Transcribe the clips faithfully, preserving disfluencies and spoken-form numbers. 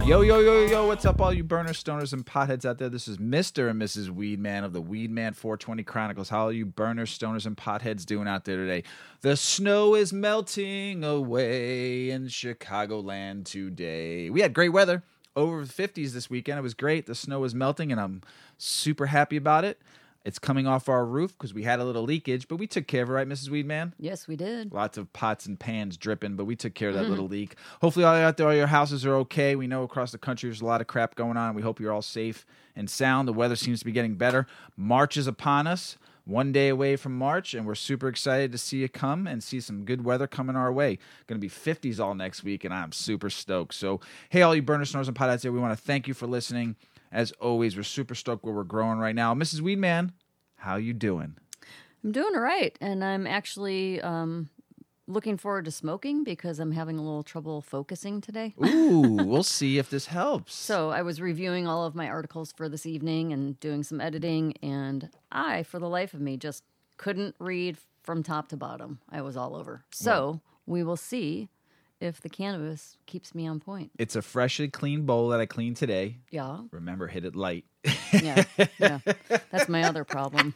Yo, yo, yo, yo, what's up, all you burners, stoners, and potheads out there? This is Mister and Missus Weedman of the Weedman four twenty Chronicles. How are you burners, stoners, and potheads doing out there today? The snow is melting away in Chicagoland today. We had great weather, over the fifties this weekend. It was great. The snow is melting, and I'm super happy about it. It's coming off our roof because we had a little leakage, but we took care of it, right, Missus Weedman? Yes, we did. Lots of pots and pans dripping, but we took care of that little leak. Hopefully all out there, all your houses are okay. We know across the country there's a lot of crap going on. We hope you're all safe and sound. The weather seems to be getting better. March is upon us, one day away from March, and we're super excited to see it come and see some good weather coming our way. Going to be fifties all next week, and I'm super stoked. So, hey, all you burners, snorers, and potheads there, we want to thank you for listening. As always, we're super stoked where we're growing right now. Missus Weedman, how you doing? I'm doing all right, and I'm actually um, looking forward to smoking because I'm having a little trouble focusing today. Ooh, we'll see if this helps. So I was reviewing all of my articles for this evening and doing some editing, and I, for the life of me, just couldn't read from top to bottom. I was all over. So Wow. we will see if the cannabis keeps me on point. It's a freshly clean bowl that I cleaned today. Yeah, Remember, hit it light. yeah, yeah. That's my other problem.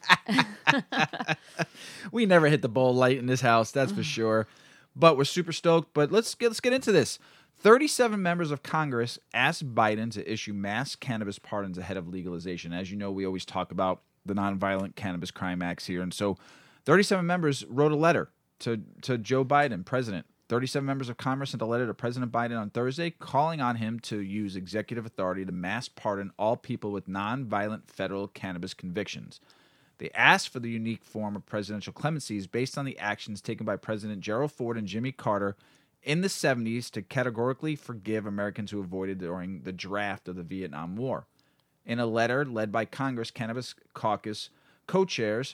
We never hit the bowl light in this house, that's for sure. But we're super stoked. But let's get let's get into this. thirty-seven members of Congress asked Biden to issue mass cannabis pardons ahead of legalization. As you know, we always talk about the Nonviolent Cannabis Crime Acts here. And so thirty-seven members wrote a letter to, to Joe Biden, president. thirty-seven members of Congress sent a letter to President Biden on Thursday calling on him to use executive authority to mass pardon all people with nonviolent federal cannabis convictions. They asked for the unique form of presidential clemencies based on the actions taken by President Gerald Ford and Jimmy Carter in the seventies to categorically forgive Americans who avoided during the draft of the Vietnam War. In a letter led by Congress Cannabis Caucus co-chairs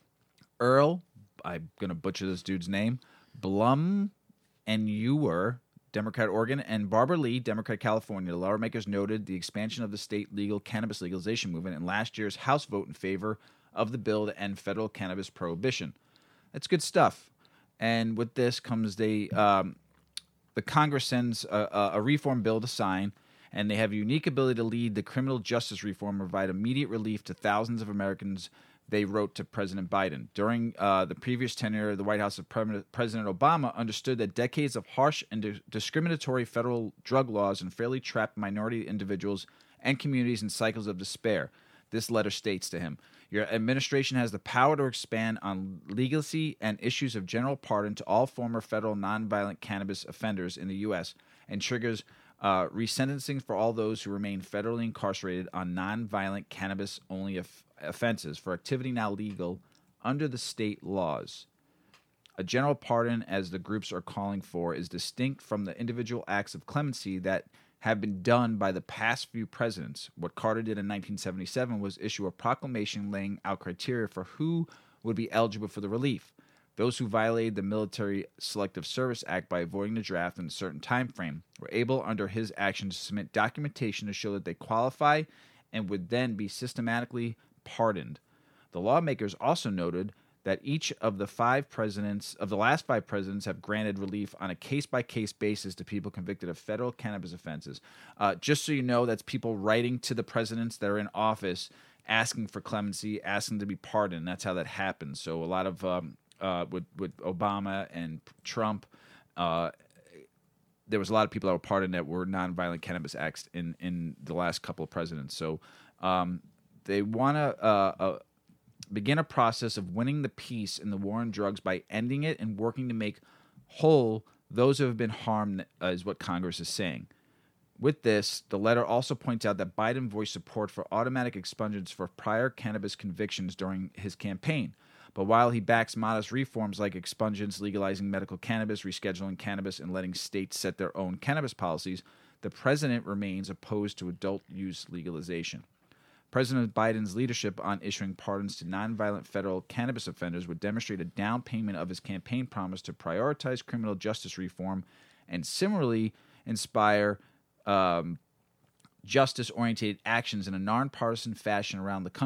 Earl, I'm going to butcher this dude's name, Blum and Ewer, Democrat Oregon, and Barbara Lee, Democrat California. The lawmakers noted the expansion of the state legal cannabis legalization movement in last year's House vote in favor of the bill to end federal cannabis prohibition. That's good stuff. And with this comes the um, the Congress sends a, a reform bill to sign, and they have a unique ability to lead the criminal justice reform and provide immediate relief to thousands of Americans. They wrote to President Biden. During uh, the previous tenure, the White House of Pre- President Obama understood that decades of harsh and di- discriminatory federal drug laws unfairly trapped minority individuals and communities in cycles of despair. This letter states to him, your administration has the power to expand on legacy and issues of general pardon to all former federal nonviolent cannabis offenders in the U S and triggers Uh, resentencing for all those who remain federally incarcerated on nonviolent cannabis-only of- offenses for activity now legal under the state laws. A general pardon, as the groups are calling for, is distinct from the individual acts of clemency that have been done by the past few presidents. What Carter did in nineteen seventy-seven was issue a proclamation laying out criteria for who would be eligible for the relief. Those who violated the Military Selective Service Act by avoiding the draft in a certain time frame were able, under his action, to submit documentation to show that they qualify and would then be systematically pardoned. The lawmakers also noted that each of the five presidents of the last five presidents have granted relief on a case-by-case basis to people convicted of federal cannabis offenses. Uh, just so you know, that's people writing to the presidents that are in office, asking for clemency, asking to be pardoned. That's how that happens. So a lot of um, Uh, with, with Obama and Trump, uh, there was a lot of people that were pardoned that were nonviolent cannabis acts in, in the last couple of presidents. So um, they want to uh, uh, begin a process of winning the peace in the war on drugs by ending it and working to make whole those who have been harmed, uh, is what Congress is saying. With this, the letter also points out that Biden voiced support for automatic expungements for prior cannabis convictions during his campaign. But while he backs modest reforms like expungements, legalizing medical cannabis, rescheduling cannabis, and letting states set their own cannabis policies, the president remains opposed to adult use legalization. President Biden's leadership on issuing pardons to nonviolent federal cannabis offenders would demonstrate a down payment of his campaign promise to prioritize criminal justice reform and similarly inspire um, justice-oriented actions in a nonpartisan fashion around the country.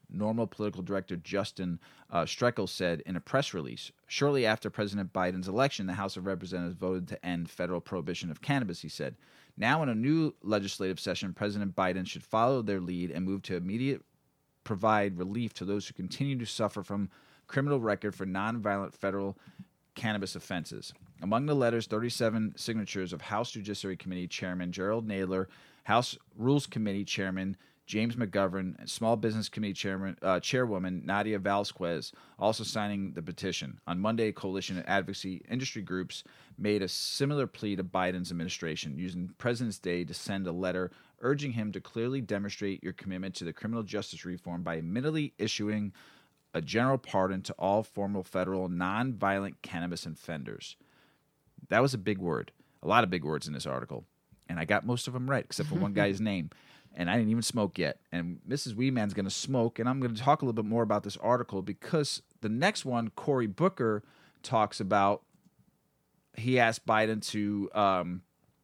Normal political director Justin uh, Streckel said in a press release. Shortly after President Biden's election, the House of Representatives voted to end federal prohibition of cannabis, he said. Now, in a new legislative session, President Biden should follow their lead and move to immediate provide relief to those who continue to suffer from criminal record for nonviolent federal cannabis offenses. Among the letters, thirty-seven signatures of House Judiciary Committee Chairman Gerald Nadler, House Rules Committee Chairman James McGovern, and Small Business Committee Chairman, uh, Chairwoman Nadia Valsquez also signing the petition. On Monday, coalition and advocacy industry groups made a similar plea to Biden's administration, using President's Day to send a letter urging him to clearly demonstrate your commitment to the criminal justice reform by immediately issuing a general pardon to all former federal nonviolent cannabis offenders. That was a big word. A lot of big words in this article. And I got most of them right, except for one guy's name. And I didn't even smoke yet. And Missus Weeman's going to smoke. And I'm going to talk a little bit more about this article because the next one, Cory Booker, talks about, he asked Biden to um,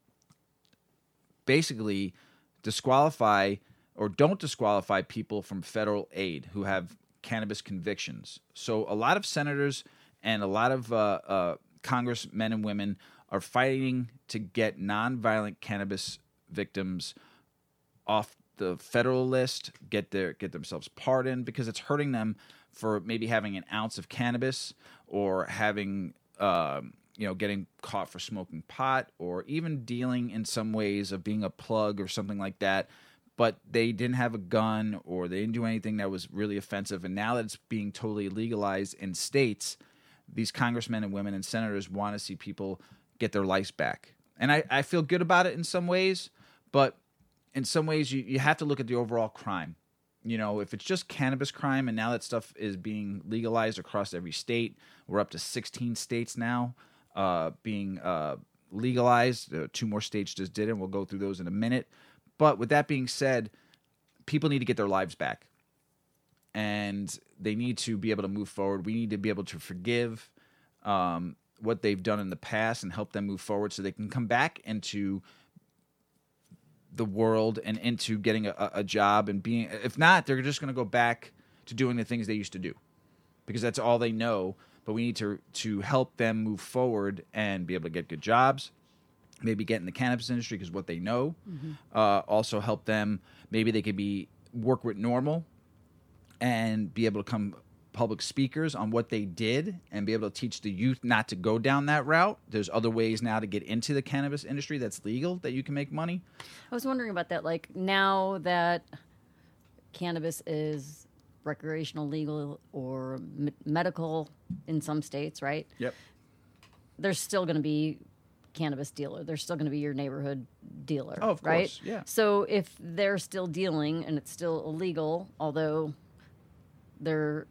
basically disqualify or don't disqualify people from federal aid who have cannabis convictions. So a lot of senators and a lot of uh, uh, congressmen and women are fighting to get nonviolent cannabis victims off the federal list, get their get themselves pardoned because it's hurting them for maybe having an ounce of cannabis or having um, you know getting caught for smoking pot or even dealing in some ways of being a plug or something like that. But they didn't have a gun or they didn't do anything that was really offensive. And now that it's being totally legalized in states, these congressmen and women and senators want to see people get their lives back. And I, I feel good about it in some ways, but in some ways you, you have to look at the overall crime. You know, if it's just cannabis crime and now that stuff is being legalized across every state, we're up to sixteen states now uh, being uh, legalized. Uh, two more states just did it. We'll go through those in a minute. But with that being said, people need to get their lives back. And they need to be able to move forward. We need to be able to forgive um, what they've done in the past and help them move forward so they can come back into the world and into getting a, a job and being. If not, they're just going to go back to doing the things they used to do because that's all they know. But we need to to help them move forward and be able to get good jobs. Maybe get in the cannabis industry because what they know. Mm-hmm. Uh, also help them. Maybe they could be work with NORML and be able to come public speakers on what they did and be able to teach the youth not to go down that route. There's other ways now to get into the cannabis industry that's legal that you can make money. I was wondering about that. Like now that cannabis is recreational, legal, or me- medical in some states, right? Yep. There's still going to be cannabis dealer. They're still going to be your neighborhood dealer, oh, of right? course, yeah. So if they're still dealing and it's still illegal, although there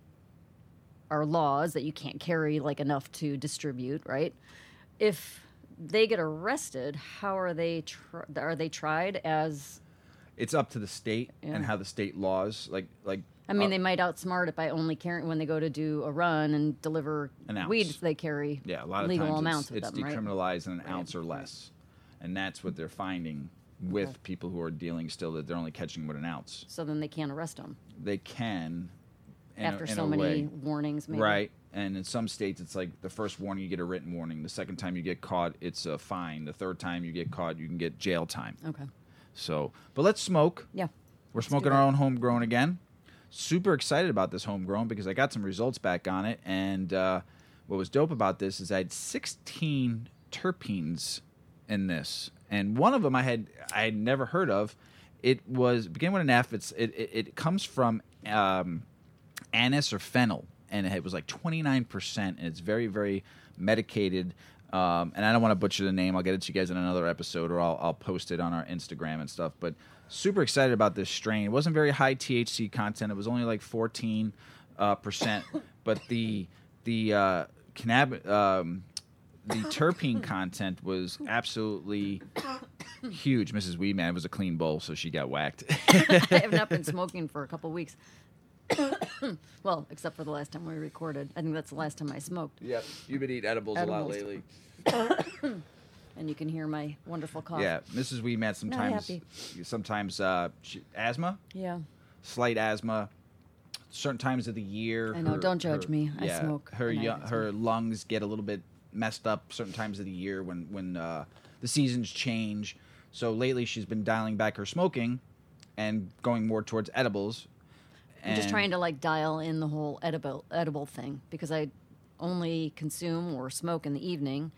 are laws that you can't carry like enough to distribute, right? If they get arrested, how are they tr- are they tried as? It's up to the state Yeah. and how the state laws like like. I mean, uh, they might outsmart it by only carrying when they go to do a run and deliver An ounce. weed. They carry Yeah, a lot of legal times amounts it's, of it's them, right? decriminalized in an Right. ounce or less, and that's what they're finding with Okay. people who are dealing still that they're only catching with an ounce. So then they can't arrest them They can, in after a, in so a many way. warnings, maybe. Right. And in some states, it's like the first warning you get a written warning. The second time you get caught, it's a fine. The third time you get caught, you can get jail time. Okay. So, but let's smoke. Yeah. We're Let's smoking do our that. own homegrown again. Super excited about this homegrown because I got some results back on it. And uh, what was dope about this is I had sixteen terpenes in this, and one of them I had I had never heard of. It was began with an F. It's it it, it comes from um, anise or fennel, and it was like twenty-nine percent, and it's very very medicated. Um, and I don't want to butcher the name. I'll get it to you guys in another episode, or I'll I'll post it on our Instagram and stuff. But super excited about this strain. It wasn't very high T H C content. It was only like fourteen uh, percent. But the the uh, cannab um, the terpene content was absolutely huge. Missus Weedman, it was a clean bowl, so she got whacked. I have not been smoking for a couple weeks. Well, except for the last time we recorded. I think that's the last time I smoked. Yep, you've been eating edibles, Edibles. a lot lately. And you can hear my wonderful cough. Yeah, Missus Weedman sometimes happy. sometimes uh, she, asthma, Yeah. slight asthma, certain times of the year. I know. her- Don't judge her- me. I yeah, smoke. Her and I yo- smoke. her lungs get a little bit messed up certain times of the year when when uh, the seasons change. So lately, she's been dialing back her smoking and going more towards edibles. I'm just And- trying to like dial in the whole edible edible thing because I only consume or smoke in the evening,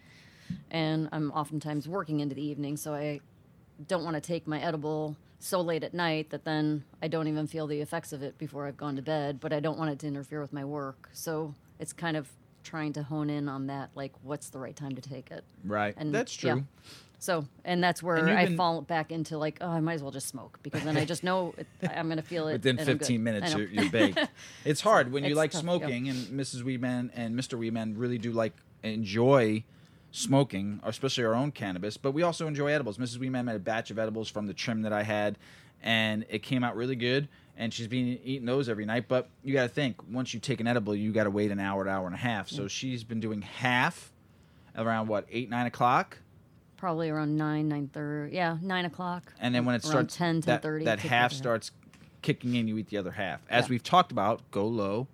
and I'm oftentimes working into the evening, so I don't want to take my edible so late at night that then I don't even feel the effects of it before I've gone to bed, but I don't want it to interfere with my work. So it's kind of trying to hone in on that, like what's the right time to take it. Right. And That's true. yeah. So, and that's where And you've I been- fall back into like, oh, I might as well just smoke because then I just know it, I'm going to feel it Within and I'm good. fifteen I minutes, know. you're, you're baked. It's hard when you it's like tough, yeah. smoking, and Missus Weedman and Mister Weedman really do like enjoy smoking, especially our own cannabis. But we also enjoy edibles. Missus Weedman made a batch of edibles from the trim that I had, and it came out really good. And she's been eating those every night. But you got to think, once you take an edible, you got to wait an hour, an hour and a half. So she's been doing half around what eight, nine o'clock. Probably around nine, nine thirty. Yeah, nine o'clock. And then when it around starts, ten, that, ten thirty. that half starts kicking in, you eat the other half. As Yeah. we've talked about, go low,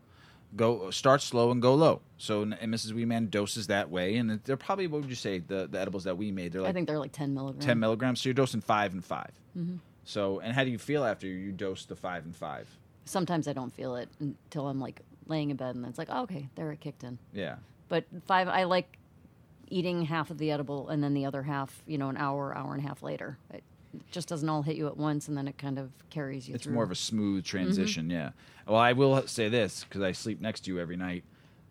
go start slow and go low. So and Missus Weeman doses that way, and they're probably, what would you say, the, the edibles that we made, they're I like think they're like ten milligrams. ten milligrams. So you're dosing five and five. Mm-hmm. So, and how do you feel after you dose the five and five? Sometimes I don't feel it until I'm like laying in bed, and then it's like, oh, okay, there it kicked in. Yeah. But five, I like eating half of the edible and then the other half, you know, an hour, hour and a half later. It just doesn't all hit you at once, and then it kind of carries you It's through. more of a smooth transition, Mm-hmm. yeah. Well, I will say this, because I sleep next to you every night.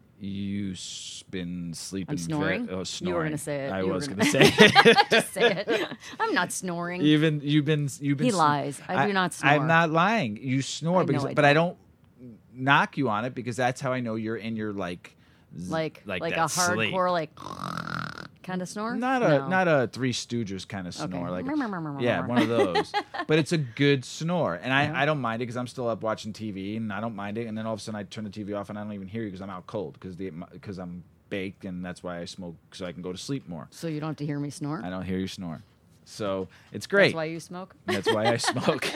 You've been sleeping. I'm snoring? Very, oh, You were snoring. gonna say it. I You were was gonna- going to say it. Just say it. I'm not snoring. You've been, you've been, you've been. He sn- lies. I do not snore. I'm not lying. You snore, I know because, I but I don't knock you on it because that's how I know you're in your like, z- like like, like a that sleep. hardcore like kind of snore. Not a No. not a Three Stooges kind of Okay. snore, like Mer, mer, mer, mer, yeah, mer. one of those. But it's a good snore, and I, Yeah. I don't mind it because I'm still up watching T V, and I don't mind it. And then all of a sudden I turn the T V off, and I don't even hear you because I'm out cold because the because I'm baked, and that's why I smoke so I can go to sleep more. So you don't have to hear me snore. I don't hear you snore, so it's great. That's why you smoke. That's why I smoke.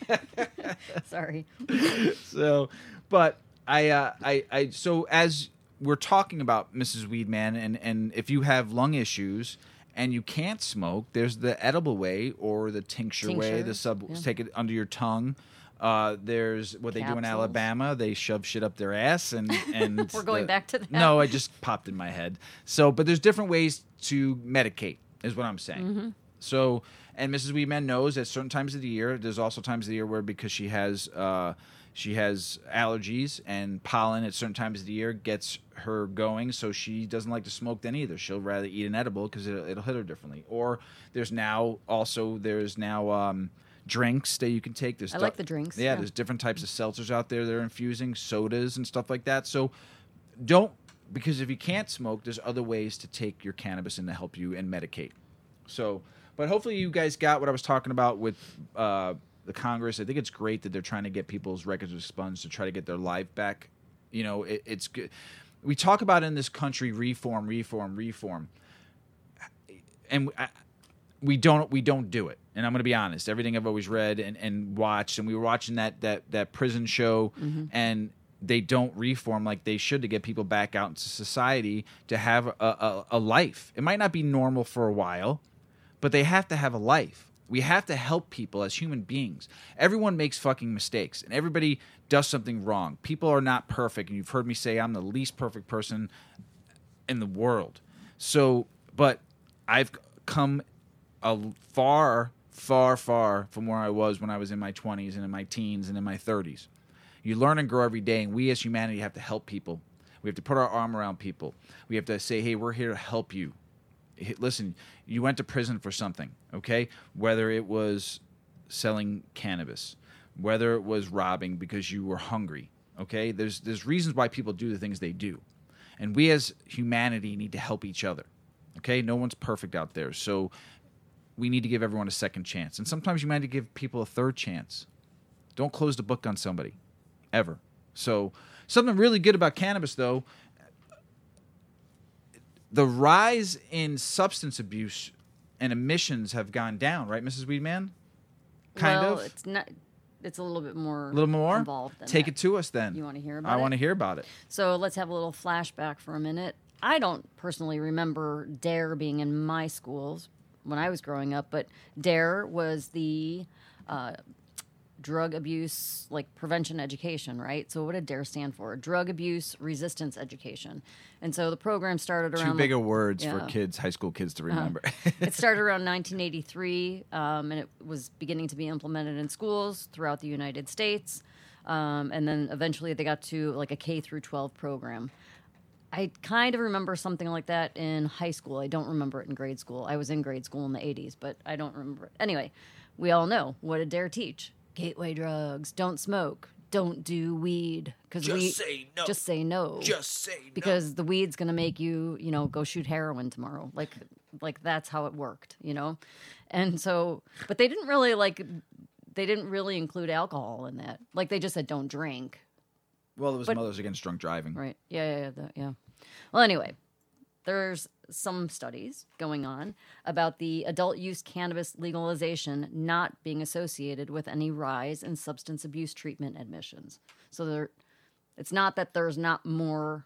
Sorry. So, but I, uh, I, I, so as we're talking about Missus Weedman, and and if you have lung issues and you can't smoke, there's the edible way or the tincture, way. Tincture, The sub, yeah. take it under your tongue. Uh, there's what they do in Capsules. Alabama. They shove shit up their ass, and and We're going the- back to that. No, I just popped in my head. So, but there's different ways to medicate, is what I'm saying. Mm-hmm. So, and Missus Weedman knows at certain times of the year, there's also times of the year where because she has uh, she has allergies and pollen at certain times of the year gets her going, so she doesn't like to smoke then either. She'll rather eat an edible because it'll, it'll hit her differently. Or there's now also there's now um, drinks that you can take. There's I like the drinks, Yeah, yeah. there's different types of seltzers out there that are infusing, sodas and stuff like that. So don't, because if you can't smoke, there's other ways to take your cannabis and to help you and medicate. So, but hopefully you guys got what I was talking about with uh, the Congress. I think it's great that they're trying to get people's records expunged to try to get their life back. You know, it, it's good. We talk about in this country reform, reform, reform, and I, we don't we don't do it. And I'm going to be honest. Everything I've always read and, and watched, and we were watching that that that prison show, Mm-hmm. and they don't reform like they should to get people back out into society to have a, a, a life. It might not be normal for a while, but they have to have a life. We have to help people as human beings. Everyone makes fucking mistakes, and everybody does something wrong. People are not perfect, and you've heard me say I'm the least perfect person in the world. So, but I've come a far, far, far from where I was when I was in my twenties and in my teens and in my thirties. You learn and grow every day, and we as humanity have to help people. We have to put our arm around people. We have to say, hey, we're here to help you. Hey, listen, you went to prison for something, okay? Whether it was selling cannabis, whether it was robbing because you were hungry, okay? There's there's reasons why people do the things they do. And we as humanity need to help each other, okay? No one's perfect out there, so we need to give everyone a second chance. And sometimes you might need to give people a third chance. Don't close the book on somebody, ever. So something really good about cannabis, though, the rise in substance abuse and emissions have gone down, right, Missus Weedman? Kind well, of. it's not. it's a little bit more A little more? involved than Take that. it to us then. You want to hear about I it? want to hear about it. So let's have a little flashback for a minute. I don't personally remember DARE being in my schools when I was growing up, but DARE was the uh, drug abuse, like prevention education, right? So what did DARE stand for? Drug abuse resistance education. And so the program started Too around big like, of words yeah. for kids, high school kids to remember. It started around nineteen eighty-three, um, and it was beginning to be implemented in schools throughout the United States. Um, and then eventually they got to like a K through twelve program. I kind of remember something like that in high school. I don't remember it in grade school. I was in grade school in the eighties, but I don't remember it. Anyway, we all know, what did DARE teach? Gateway drugs, don't smoke, don't do weed. Cause Just we, say no. Just say no. Just say no. Because the weed's going to make you, you know, go shoot heroin tomorrow. Like, like that's how it worked, you know? And so, but they didn't really like, they didn't really include alcohol in that. Like they just said, don't drink. Well, it was but- Mothers Against Drunk Driving. Right. Yeah, yeah, yeah, that- yeah. Well, anyway, there's some studies going on about the adult use cannabis legalization not being associated with any rise in substance abuse treatment admissions. So there, it's not that there's not more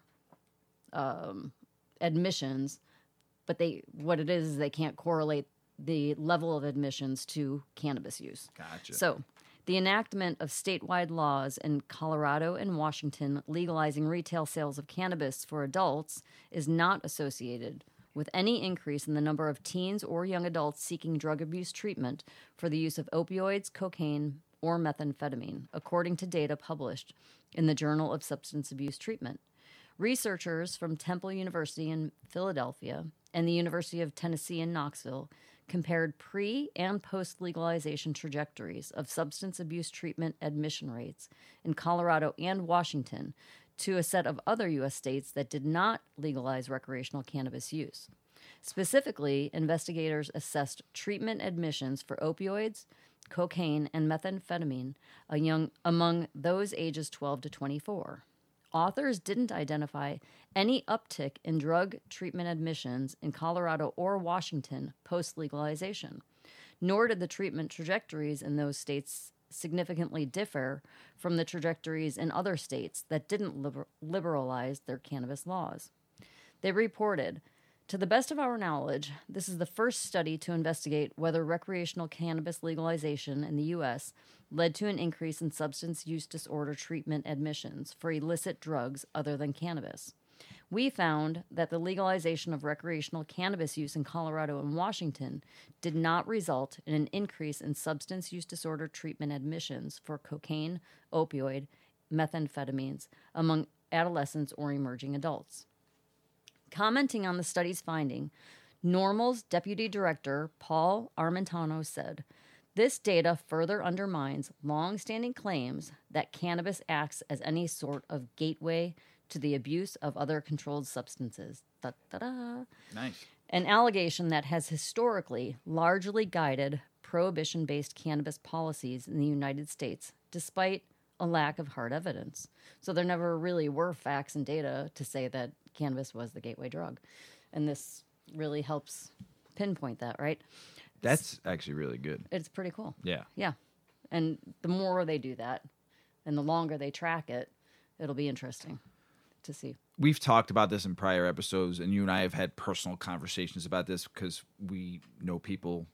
um, admissions, but they what it is is they can't correlate the level of admissions to cannabis use. Gotcha. So, the enactment of statewide laws in Colorado and Washington legalizing retail sales of cannabis for adults is not associated with any increase in the number of teens or young adults seeking drug abuse treatment for the use of opioids, cocaine, or methamphetamine, according to data published in the Journal of Substance Abuse Treatment. Researchers from Temple University in Philadelphia and the University of Tennessee in Knoxville compared pre- and post-legalization trajectories of substance abuse treatment admission rates in Colorado and Washington to a set of other U S states that did not legalize recreational cannabis use. Specifically, investigators assessed treatment admissions for opioids, cocaine, and methamphetamine a young, among those ages twelve to twenty-four. Authors didn't identify any uptick in drug treatment admissions in Colorado or Washington post-legalization, nor did the treatment trajectories in those states significantly differ from the trajectories in other states that didn't liber- liberalize their cannabis laws. They reported, to the best of our knowledge, this is the first study to investigate whether recreational cannabis legalization in the U S led to an increase in substance use disorder treatment admissions for illicit drugs other than cannabis. We found that the legalization of recreational cannabis use in Colorado and Washington did not result in an increase in substance use disorder treatment admissions for cocaine, opioid, methamphetamines among adolescents or emerging adults. Commenting on the study's finding, NORML's deputy director, Paul Armentano, said, "This data further undermines long-standing claims that cannabis acts as any sort of gateway to the abuse of other controlled substances." Da-da-da. Nice. An allegation that has historically largely guided prohibition-based cannabis policies in the United States, despite a lack of hard evidence. So there never really were facts and data to say that cannabis was the gateway drug. And this really helps pinpoint that, right? That's actually really good. It's pretty cool. Yeah. Yeah. And the more they do that and the longer they track it, it'll be interesting to see. We've talked about this in prior episodes, and you and I have had personal conversations about this because we know people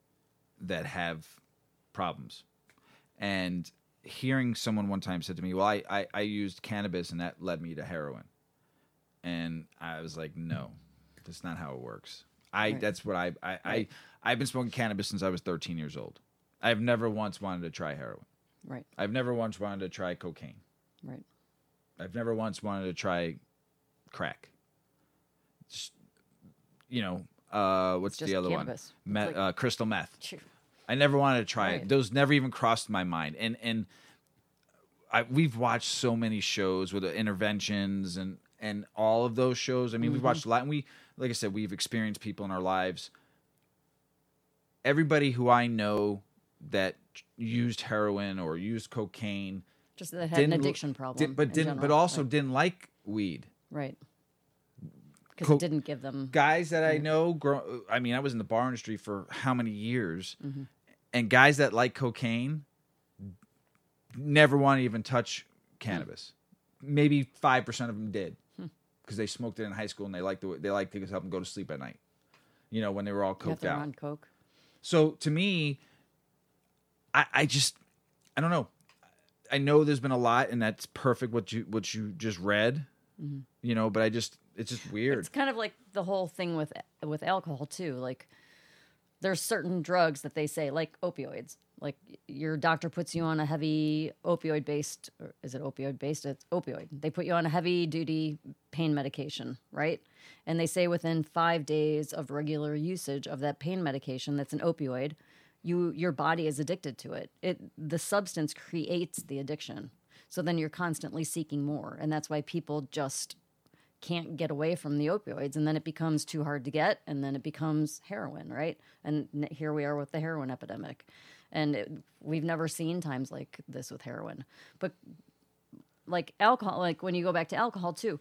that have problems. And hearing someone one time said to me, well, I, I, I used cannabis and that led me to heroin. And I was like, no, that's not how it works. I Right. That's what I, I, Right. I, I've been smoking cannabis since I was thirteen years old. I've never once wanted to try heroin. Right. I've never once wanted to try cocaine. Right. I've never once wanted to try crack. Just, you know, uh, what's It's the just other cannabis. one? It's Meth, like- uh, crystal meth. Phew. I never wanted to try Right. it. Those never even crossed my mind. And and I, we've watched so many shows with the interventions and and all of those shows. I mean, we've Mm-hmm. watched a lot. And we, like I said, we've experienced people in our lives. Everybody who I know that used heroin or used cocaine, Just that had an didn't- addiction problem. did, but in didn't, but general. also Right. didn't like weed. Right. Because Co- it didn't give them. Guys that I know, grow, I mean, I was in the bar industry for how many years, Mm-hmm. and guys that like cocaine never want to even touch cannabis. Maybe five percent of them did because they smoked it in high school and they liked the, they liked to help them go to sleep at night. You know, when they were all You have coked to out. run coke. So to me, I, I just, I don't know. I know there's been a lot, and that's perfect what you what you just read. Mm-hmm. You know, but I just, it's just weird. It's kind of like the whole thing with with alcohol too. Like, there's certain drugs that they say, like opioids. Like your doctor puts you on a heavy opioid based, or is it opioid based? It's opioid. They put you on a heavy duty pain medication, right? And they say within five days of regular usage of that pain medication, that's an opioid, you your body is addicted to it. It the substance creates the addiction. So then you're constantly seeking more, and that's why people just can't get away from the opioids, and then it becomes too hard to get, and then it becomes heroin, right? And here we are with the heroin epidemic. And it, we've never seen times like this with heroin. But like alcohol, like when you go back to alcohol too,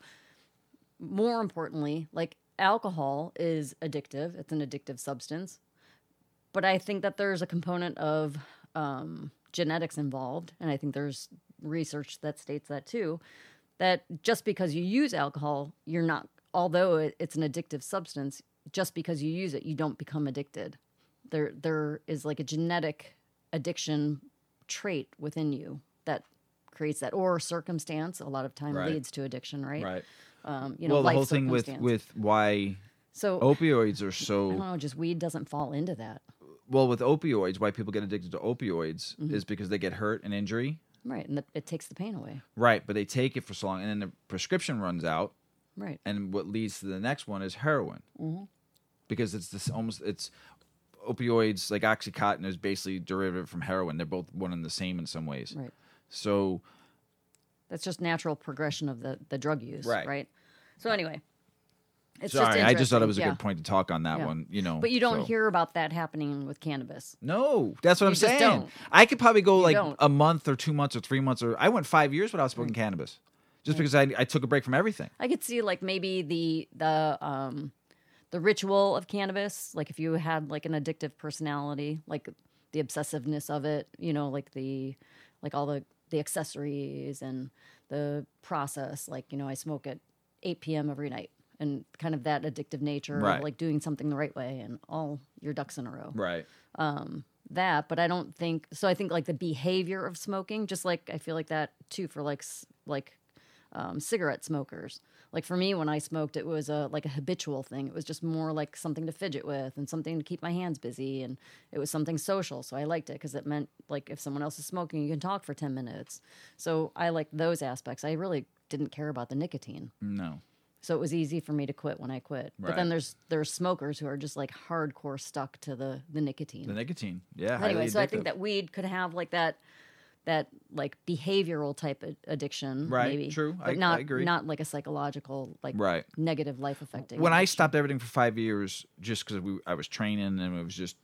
more importantly, like alcohol is addictive. It's an addictive substance. But I think that there's a component of um, genetics involved, and I think there's research that states that too, that just because you use alcohol, you're not, although it, it's an addictive substance, just because you use it, you don't become addicted. There, there is like a genetic addiction trait within you that creates that, or circumstance. A lot of time Right. leads to addiction, right? Right. Um, you know, Well, the life whole thing with, circumstance. with why so opioids are I don't so know, just weed doesn't fall into that, well with opioids. Why people get addicted to opioids Mm-hmm. is because they get hurt and injury. right? And the, it takes the pain away, Right, but they take it for so long, and then the prescription runs out, right? and what leads to the next one is heroin, Mm-hmm. because it's this almost it's opioids like OxyContin is basically derivative from heroin. They're both one and the same in some ways. Right. So That's just natural progression of the, the drug use, Right. right? So anyway, it's sorry, just I just thought it was a interesting, good point to talk on that Yeah. one. You know, But you don't so. hear about that happening with cannabis. No, that's what You I'm just saying. don't. I could probably go like don't. a month or two months or three months, or I went five years without smoking cannabis, just because I I took a break from everything. I could see like maybe the the um the ritual of cannabis, like if you had like an addictive personality, like the obsessiveness of it, you know, like the like all the the accessories and the process, like, you know, I smoke at eight p.m. every night, and kind of that addictive nature Right. of like doing something the right way and all your ducks in a row. Right. That, but I don't think so. I think like the behavior of smoking, just like I feel like that too for like s- like um, cigarette smokers. Like for me, when I smoked, it was a like a habitual thing. It was just more like something to fidget with and something to keep my hands busy, and it was something social. So I liked it because it meant like if someone else is smoking, you can talk for ten minutes. So I liked those aspects. I really didn't care about the nicotine. No. So it was easy for me to quit when I quit. But Right. then there's there's smokers who are just like hardcore stuck to the the nicotine. The nicotine. Yeah. Anyway, highly so I think addictive. that weed could have like that that like behavioral type of addiction, Right, maybe. true. But I- I not agree. not like a psychological like Right. negative life affecting. When I addiction. stopped everything for five years, just because we I was training and it was just,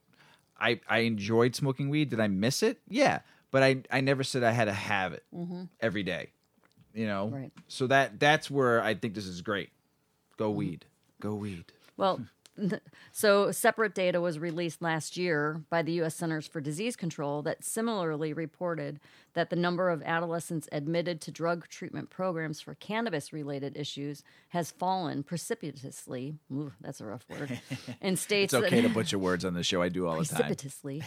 I I enjoyed smoking weed. Did I miss it? Yeah, but I I never said I had to have it every day. You know. Right. So that that's where I think this is great. Go weed. Go weed. Well, so separate data was released last year by the U S Centers for Disease Control that similarly reported that the number of adolescents admitted to drug treatment programs for cannabis-related issues has fallen precipitously. Ooh, that's a rough word. In states It's okay that, to butcher words on the show. I do all the time. precipitously.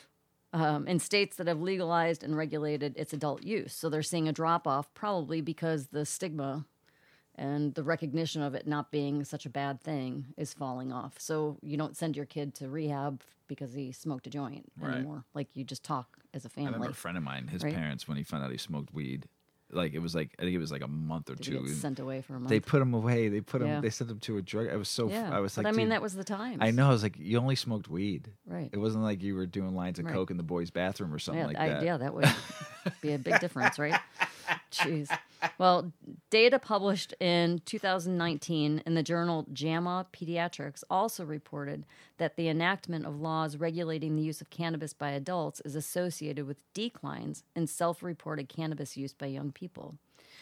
Um, in states that have legalized and regulated its adult use. So they're seeing a drop off probably because the stigma and the recognition of it not being such a bad thing is falling off. So you don't send your kid to rehab because he smoked a joint Right. anymore. Like you just talk as a I remember family. a friend of mine, his Right. parents, when he found out he smoked weed, like it was like I think it was like a month or Did two. you get and sent away for a month? They put him away. They put him. Yeah. They sent him to a drug. I was so. yeah, I was like, but I mean dude, that was the times. I know. I was like, you only smoked weed. Right. It wasn't like you were doing lines of Right. coke in the boys' bathroom or something Yeah, like I, that. yeah, that would be a big difference, right? Jeez. Well, data published in two thousand nineteen in the journal JAMA Pediatrics also reported that the enactment of laws regulating the use of cannabis by adults is associated with declines in self-reported cannabis use by young people.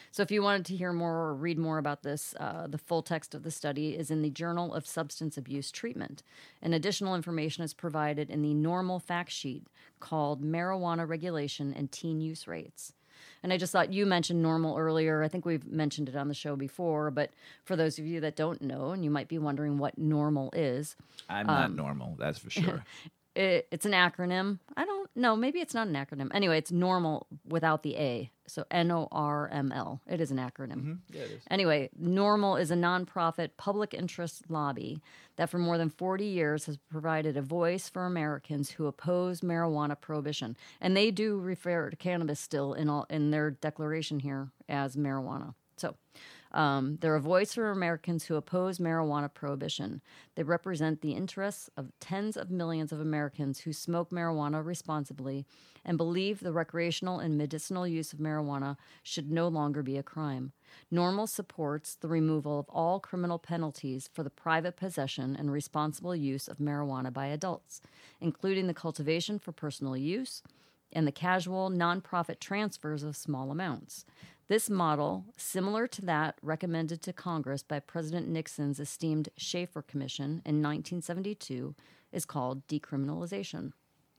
So if you wanted to hear more or read more about this, uh, the full text of the study is in the Journal of Substance Abuse Treatment. And additional information is provided in the normal fact sheet called Marijuana Regulation and Teen Use Rates. And I just thought you mentioned normal earlier. I think we've mentioned it on the show before, but for those of you that don't know, and you might be wondering what normal is. I'm not normal, that's for sure. It, it's an acronym. I don't know. Maybe it's not an acronym. Anyway, it's normal without the A. So N O R M L. It is an acronym. Mm-hmm. Yeah, it is. Anyway, NORML is a nonprofit public interest lobby that for more than forty years has provided a voice for Americans who oppose marijuana prohibition. And they do refer to cannabis still in all in their declaration here as marijuana. So um, they're a voice for Americans who oppose marijuana prohibition. They represent the interests of tens of millions of Americans who smoke marijuana responsibly and believe the recreational and medicinal use of marijuana should no longer be a crime. NORML supports the removal of all criminal penalties for the private possession and responsible use of marijuana by adults, including the cultivation for personal use and the casual, nonprofit transfers of small amounts. This model, similar to that recommended to Congress by President Nixon's esteemed Schaefer Commission in nineteen seventy-two, is called decriminalization.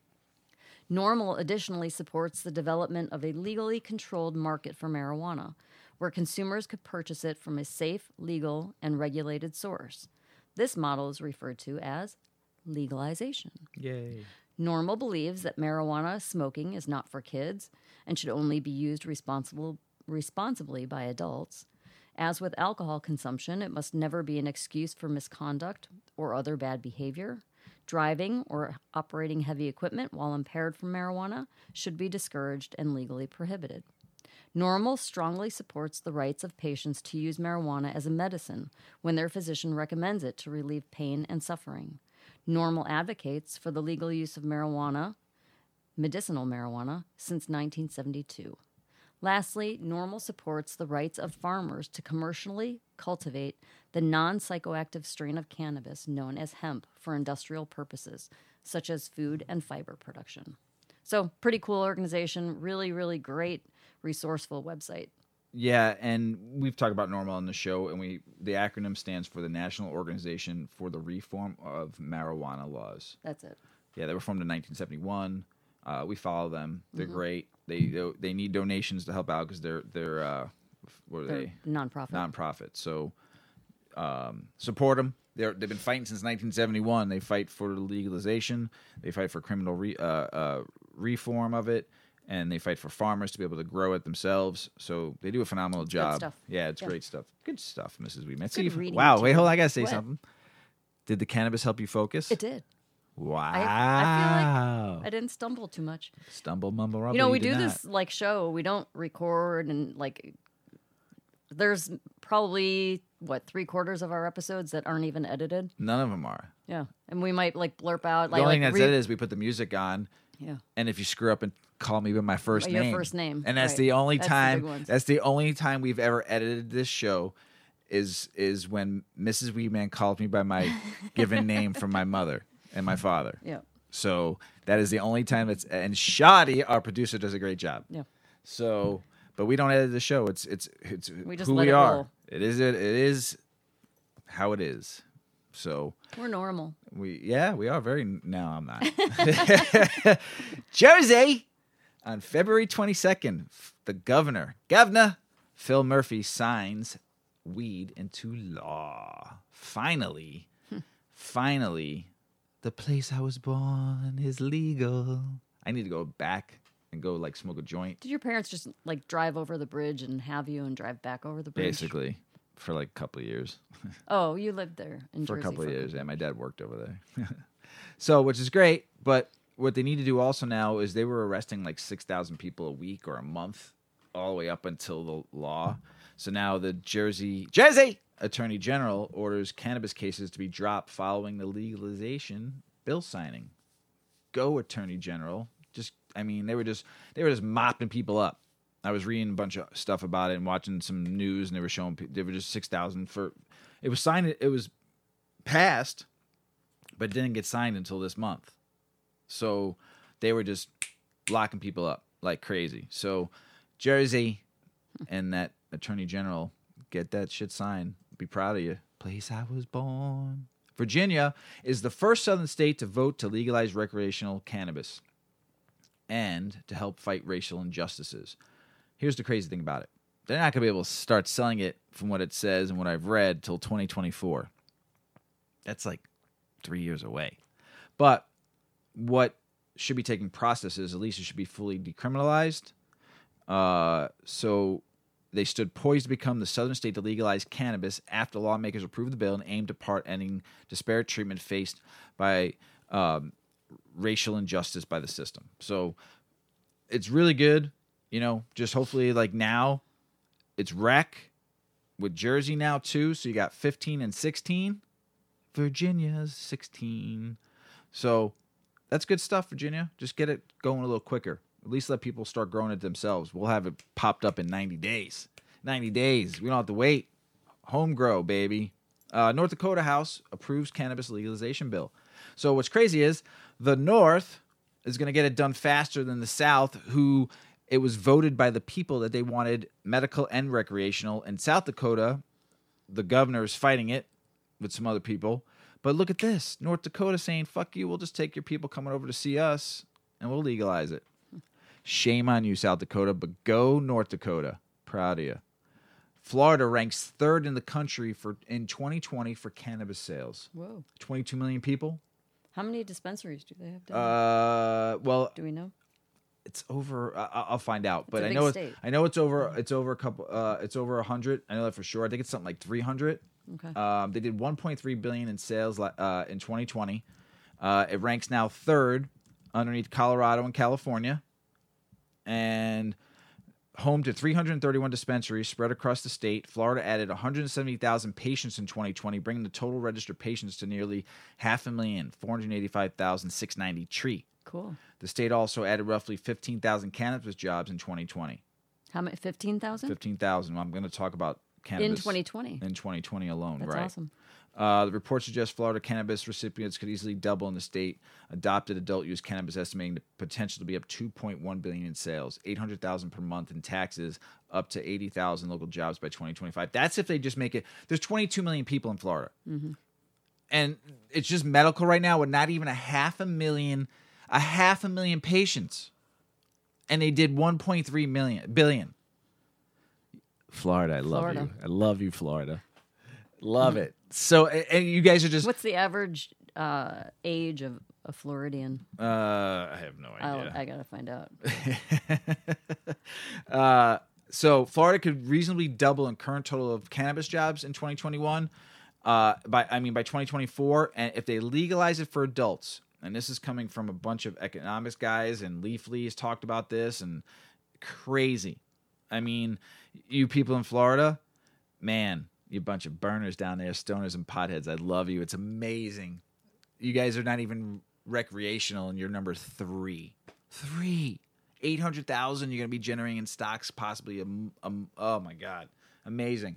NORML additionally supports the development of a legally controlled market for marijuana, where consumers could purchase it from a safe, legal, and regulated source. This model is referred to as legalization. Yay. NORML believes that marijuana smoking is not for kids and should only be used responsible, responsibly by adults. As with alcohol consumption, it must never be an excuse for misconduct or other bad behavior. Driving or operating heavy equipment while impaired from marijuana should be discouraged and legally prohibited. NORML strongly supports the rights of patients to use marijuana as a medicine when their physician recommends it to relieve pain and suffering. NORML advocates for the legal use of marijuana, medicinal marijuana, since nineteen seventy-two. Lastly, NORML supports the rights of farmers to commercially cultivate the non-psychoactive strain of cannabis known as hemp for industrial purposes, such as food and fiber production. So, pretty cool organization, really, really great, resourceful website. Yeah, and we've talked about NORML on the show, and we the acronym stands for the National Organization for the Reform of Marijuana Laws. That's it. Yeah, they were formed in nineteen seventy-one. Uh, we follow them. They're mm-hmm. great. They they need donations to help out because they're they're uh, what are they're they nonprofit. Nonprofit. So um, support them. They're they've been fighting since nineteen seventy-one. They fight for legalization. They fight for criminal re, uh, uh, reform of it. And they fight for farmers to be able to grow it themselves. So they do a phenomenal job. Good stuff. Yeah, it's yeah. great stuff. Good stuff, Missus Weedman. Good reading Wow, too. wait, hold on. I got to say what? something. Did the cannabis help you focus? It did. Wow. I, I feel like I didn't stumble too much. Stumble, mumble, rumble. You know, we you do did this not. like show. We don't record and like. There's probably what three quarters of our episodes that aren't even edited. None of them are. Yeah, and we might like blurp out. The like, only thing like, that's re- edited is we put the music on. Yeah. And if you screw up and call me by my first Your name, first name, and that's right. the only That's the time. big ones. That's the only time we've ever edited this show. Is is when Missus Weedman called me by my given name from my mother and my father. Yeah. So that is the only time it's and Shoddy, our producer, does a great job. Yeah. So, but we don't edit the show. It's it's it's We just who let we it are. roll. It is it, it is how it is. So We're normal. we yeah we are very no I'm not. Jersey on February twenty-second, the governor governor Phil Murphy signs weed into law. Finally, finally. The place I was born is legal. I need to go back and go like smoke a joint. Did your parents just like drive over the bridge and have you and drive back over the bridge? Basically, for like a couple of years. Oh, you lived there in for Jersey a couple for of years. Yeah, my dad worked over there. So, which is great. But what they need to do also now is they were arresting like six thousand people a week or a month, all the way up until the law. So now the Jersey Jersey Attorney General orders cannabis cases to be dropped following the legalization bill signing. Go, Attorney General. Just, I mean, they were just they were just mopping people up. I was reading a bunch of stuff about it and watching some news, and they were showing they were just six thousand for. It was signed. It was passed, but it didn't get signed until this month. So they were just locking people up like crazy. So Jersey and that Attorney General, get that shit signed. Be proud of you. Place I was born. Virginia is the first southern state to vote to legalize recreational cannabis and to help fight racial injustices. Here's the crazy thing about it. They're not going to be able to start selling it from what it says and what I've read till twenty twenty-four. That's like three years away. But what should be taking process is at least it should be fully decriminalized. Uh, so they stood poised to become the southern state to legalize cannabis after lawmakers approved the bill and aimed to part ending disparate treatment faced by um, racial injustice by the system. So it's really good. You know, just hopefully like now it's rec with Jersey now too. So you got fifteen and sixteen. Virginia's sixteen. So that's good stuff, Virginia. Just get it going a little quicker. At least let people start growing it themselves. We'll have it popped up in ninety days. ninety days. We don't have to wait. Home grow, baby. Uh, North Dakota House approves cannabis legalization bill. So what's crazy is the North is going to get it done faster than the South, who it was voted by the people that they wanted medical and recreational. In South Dakota, the governor is fighting it with some other people. But look at this. North Dakota saying, fuck you, we'll just take your people coming over to see us, and we'll legalize it. Shame on you, South Dakota, but go North Dakota. Proud of you. Florida ranks third in the country for in twenty twenty for cannabis sales. Whoa. twenty-two million people. How many dispensaries do they have down Uh, well, do we know? it's over. I I'll find out, It's but a I big know it's, state. I know it's over. It's over a couple. Uh, it's over a hundred. I know that for sure. I think it's something like three hundred. Okay. Um, they did one point three billion in sales uh, in twenty twenty. Uh, it ranks now third underneath Colorado and California, and home to three hundred thirty-one dispensaries spread across the state. Florida added one hundred seventy thousand patients in twenty twenty, bringing the total registered patients to nearly half a million, four hundred eighty-five thousand six hundred ninety-three. Cool. The state also added roughly fifteen thousand cannabis jobs in twenty twenty. How many? fifteen thousand? fifteen thousand. I'm going to talk about cannabis. In twenty twenty. In twenty twenty alone, That's right. awesome. Uh, the report suggests Florida cannabis recipients could easily double in the state. Adopted adult use cannabis, estimating the potential to be up two point one billion dollars in sales, eight hundred thousand per month in taxes, up to eighty thousand local jobs by twenty twenty-five. That's if they just make it. There's twenty-two million people in Florida. Mm-hmm. And it's just medical right now with not even a half a million, a half a million patients. And they did one point three million billion. Florida, I love Florida. you. I love you, Florida. Love it. So, and you guys are just. What's the average uh, age of a Floridian? Uh, I have no I'll, idea. I gotta find out. uh, so Florida could reasonably double in current total of cannabis jobs in twenty twenty-one. Uh, by I mean by twenty twenty-four, and if they legalize it for adults, and this is coming from a bunch of economics guys, and Leafly has talked about this, and crazy. I mean, you people in Florida, man, you bunch of burners down there, stoners and potheads. I love you. It's amazing. You guys are not even recreational, and you're number three. Three. eight hundred thousand you're going to be generating in stocks, possibly. A, a, oh, my God. Amazing.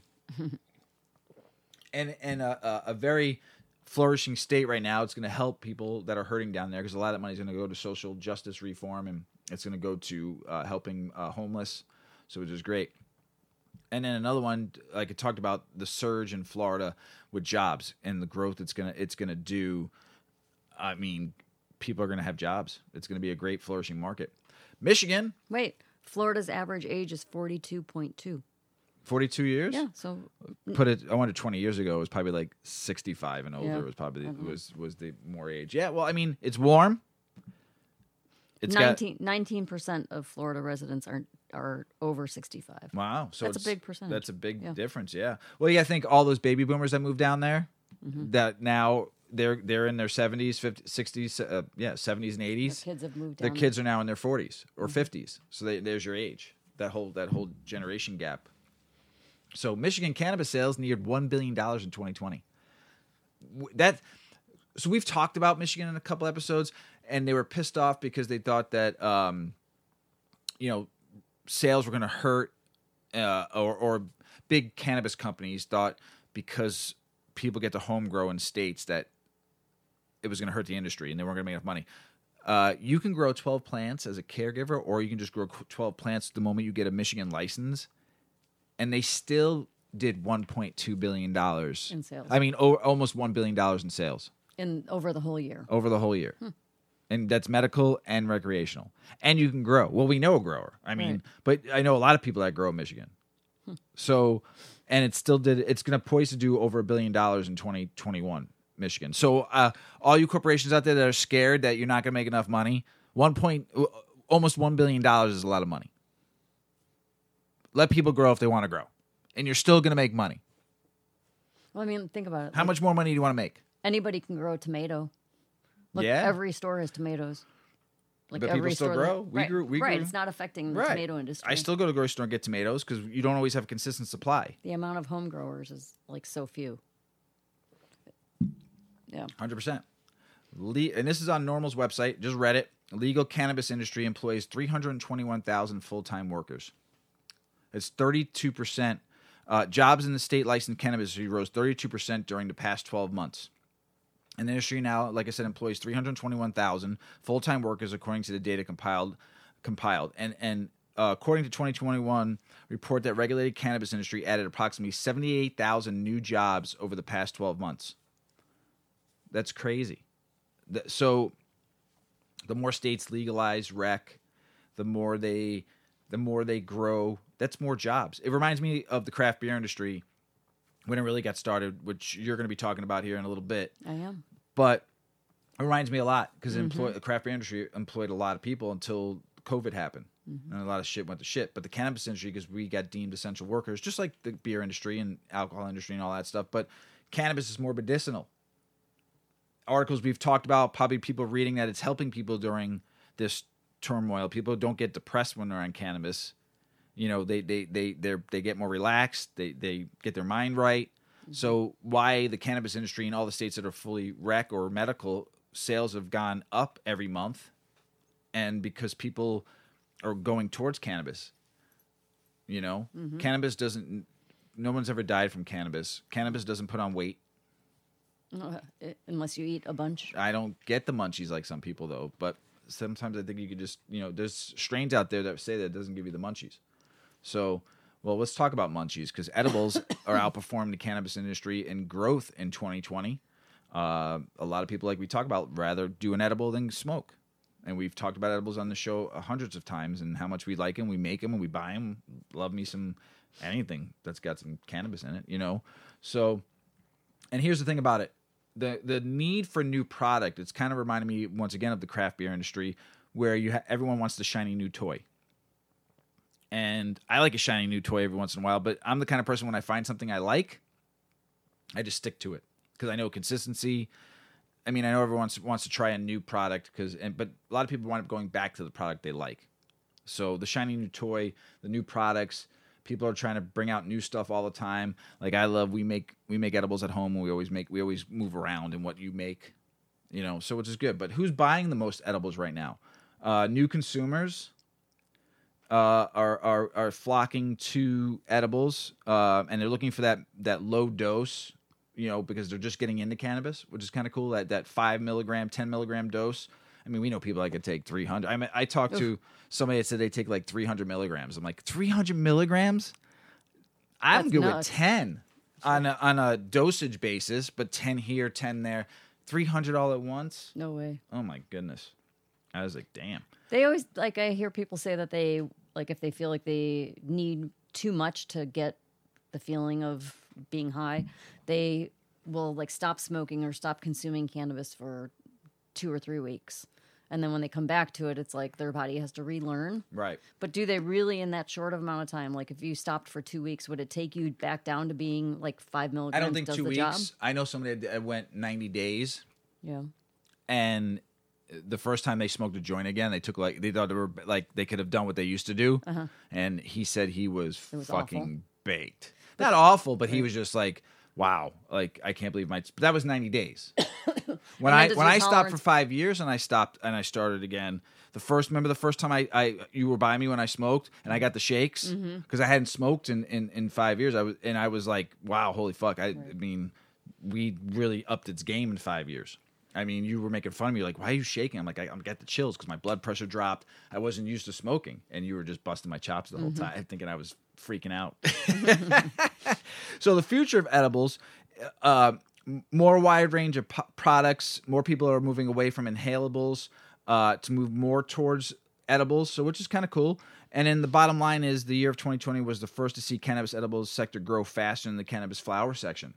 and and a, a very flourishing state right now. It's going to help people that are hurting down there because a lot of that money is going to go to social justice reform, and it's going to go to uh, helping uh, homeless, so which is great. And then another one, like I talked about, the surge in Florida with jobs and the growth it's gonna it's gonna do. I mean, people are gonna have jobs. It's gonna be a great flourishing market. Michigan, Wait, Florida's average age is forty-two point two. forty-two years. Yeah, so Put it. I wonder twenty years ago it was probably like sixty-five and older. Yeah. Was probably Mhm. was was the more age. Yeah. Well, I mean, it's warm. It's got nineteen percent of Florida residents are are over sixty-five. wow. So That's a it's, big percentage. That's a big Yeah. difference. Yeah. Well, yeah. I think all those baby boomers that moved down there, Mm-hmm. that now they're they're in their seventies, fifties, sixties, uh, yeah, seventies and Their eighties. kids have moved Their down. kids are now in their forties or Mm-hmm. fifties. So they, there's your age. That whole that whole generation gap. So Michigan cannabis sales neared one billion dollars in twenty twenty. W- That so we've talked about Michigan in a couple episodes, and they were pissed off because they thought that um, you know, sales were going to hurt, uh, or or big cannabis companies thought because people get to home grow in states that it was going to hurt the industry and they weren't going to make enough money. Uh, you can grow twelve plants as a caregiver, or you can just grow twelve plants the moment you get a Michigan license, and they still did one point two billion dollars in sales. I mean, o- almost one billion dollars in sales in over the whole year. over the whole year. Hmm. And that's medical and recreational. And you can grow. Well, we know a grower. I mean, Right. but I know a lot of people that grow in Michigan. Hmm. So, and it still did, it's going to poise to do over a billion dollars in twenty twenty-one, Michigan. So, uh, all you corporations out there that are scared that you're not going to make enough money, one point, almost one billion dollars is a lot of money. Let people grow if they want to grow. And you're still going to make money. Well, I mean, think about it. How Like, much more money do you want to make? Anybody can grow a tomato. Look, Yeah. every store has tomatoes. Like But every people still store grow. That, We right, grew- we right. grew. It's not affecting the Right. tomato industry. I still go to the grocery store and get tomatoes because you don't always have a consistent supply. The amount of home growers is like so few. Yeah. one hundred percent. Le- and this is on Normal's website. Just read it. Legal cannabis industry employs three hundred twenty-one thousand full-time workers. It's thirty-two percent. Uh, jobs in the state licensed cannabis industry rose thirty-two percent during the past twelve months. And the industry now, like I said, employs three hundred twenty-one thousand full-time workers according to the data compiled. compiled. And, and uh, according to twenty twenty-one report that regulated cannabis industry added approximately seventy-eight thousand new jobs over the past twelve months. That's crazy. The, so the more states legalize rec, the more they the more they grow, that's more jobs. It reminds me of the craft beer industry when it really got started, which you're going to be talking about here in a little bit. I am. But it reminds me a lot because Mm-hmm. the craft beer industry employed a lot of people until COVID happened. Mm-hmm. And a lot of shit went to shit. But the cannabis industry, because we got deemed essential workers, just like the beer industry and alcohol industry and all that stuff. But cannabis is more medicinal. Articles we've talked about, probably people reading that it's helping people during this turmoil. People don't get depressed when they're on cannabis. You know, they they they they they get more relaxed. They they get their mind right. Mm-hmm. So why the cannabis industry in all the states that are fully rec or medical sales have gone up every month, and because people are going towards cannabis. You know, mm-hmm. Cannabis doesn't. No one's ever died from cannabis. Cannabis doesn't put on weight. Uh, unless you eat a bunch. I don't get the munchies like some people, though. But sometimes I think you could just, you know, there's strains out there that say that it doesn't give you the munchies. So, well, let's talk about munchies because edibles are outperforming the cannabis industry in growth in twenty twenty. Uh, a lot of people, like we talk about, rather do an edible than smoke. And we've talked about edibles on the show hundreds of times and how much we like them. We make them and we buy them. Love me some anything that's got some cannabis in it, you know. So, and here's the thing about it. The the need for new product, it's kind of reminding me once again of the craft beer industry where you ha- everyone wants the shiny new toy. And I like a shiny new toy every once in a while, but I'm the kind of person when I find something I like, I just stick to it because I know consistency. I mean, I know everyone wants, wants to try a new product, because, and but a lot of people wind up going back to the product they like. So the shiny new toy, the new products, people are trying to bring out new stuff all the time. Like I love, we make we make edibles at home, and we always make we always move around in what you make, you know. So which is good. But who's buying the most edibles right now? Uh, new consumers uh, are are are flocking to edibles, uh, and they're looking for that that low dose. You know, because they're just getting into cannabis, which is kind of cool. That that five milligram, ten milligram dose. I mean, we know people that could take three hundred. I mean, I talked to somebody that said they take like three hundred milligrams. I'm like, three hundred milligrams? I'm That's good nuts. with ten on a, on a dosage basis, but ten here, ten there, three hundred all at once. No way. Oh my goodness! I was like, damn. They always, like, I hear people say that they, like, if they feel like they need too much to get the feeling of being high, they will, like, stop smoking or stop consuming cannabis for two or three weeks. And then when they come back to it, it's like their body has to relearn. Right. But do they really, in that short of amount of time, like if you stopped for two weeks, would it take you back down to being like five milligrams? I don't think does two the weeks. job? I know somebody that went ninety days. Yeah. And the first time they smoked a joint again, they took like they thought they were like they could have done what they used to do, Uh-huh. and he said he was, was fucking awful. baked. Not awful, but he was just like, "Wow, like I can't believe my." But that was ninety days. When And I then does when your I stopped for tolerance- five years and I stopped and I started again. The first remember the first time I, I you were by me when I smoked and I got the shakes because Mm-hmm. I hadn't smoked in, in, in five years. I was and I was like, wow, holy fuck! I, I mean, we really upped its game in five years. I mean, you were making fun of me, like, why are you shaking? I'm like, I, I'm got the chills because my blood pressure dropped. I wasn't used to smoking, and you were just busting my chops the whole Mm-hmm. time, thinking I was freaking out. So the future of edibles, uh, more wide range of po- products. More people are moving away from inhalables uh, to move more towards edibles, so which is kind of cool. And then the bottom line is the year of twenty twenty was the first to see cannabis edibles sector grow faster than the cannabis flower section.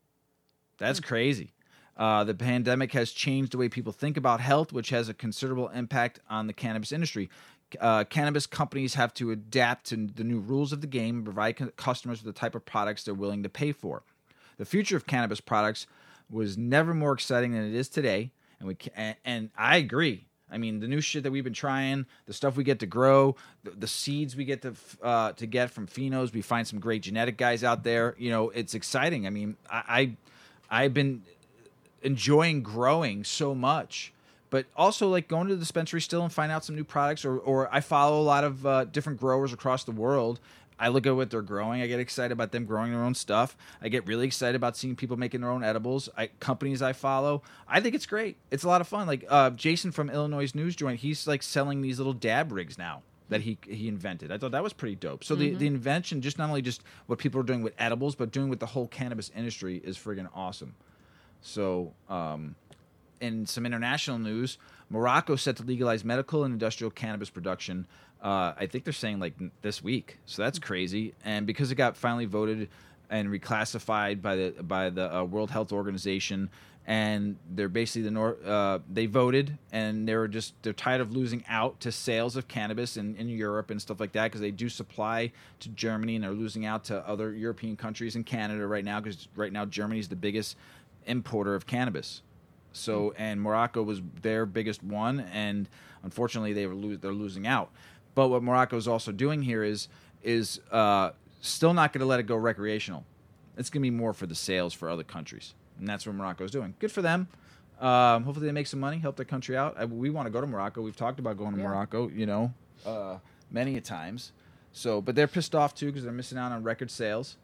That's mm. crazy. Uh, the pandemic has changed the way people think about health, which has a considerable impact on the cannabis industry. Uh, cannabis companies have to adapt to the new rules of the game and provide c- customers with the type of products they're willing to pay for. The future of cannabis products was never more exciting than it is today, and we and, and I agree. I mean, the new shit that we've been trying, the stuff we get to grow, the, the seeds we get to uh, to get from phenos. We find some great genetic guys out there. You know, it's exciting. I mean, I, I I've been enjoying growing so much, but also like going to the dispensary still and find out some new products. Or or I follow a lot of uh, different growers across the world. I look at what they're growing. I get excited about them growing their own stuff. I get really excited about seeing people making their own edibles. I, companies I follow. I think it's great. It's a lot of fun. Like uh, Jason from Illinois News Joint, he's like selling these little dab rigs now that he he invented. I thought that was pretty dope. So mm-hmm. the, the invention, just not only just what people are doing with edibles, but doing with the whole cannabis industry is friggin' awesome. So um, in some international news, Morocco set to legalize medical and industrial cannabis production. Uh, I think they're saying like this week, so that's crazy. And because it got finally voted and reclassified by the by the uh, World Health Organization, and they're basically the nor- uh, they voted, and they were just they're tired of losing out to sales of cannabis in, in Europe and stuff like that, because they do supply to Germany, and they're losing out to other European countries and Canada right now, because right now Germany is the biggest importer of cannabis. So and Morocco was their biggest one, and unfortunately they were lo- they're losing out. But what Morocco is also doing here is is uh, still not going to let it go recreational. It's going to be more for the sales for other countries, and that's what Morocco is doing. Good for them. Um, hopefully they make some money, help their country out. I, we want to go to Morocco. We've talked about going to yeah. Morocco, you know, uh, many a times. So, but they're pissed off too because they're missing out on record sales.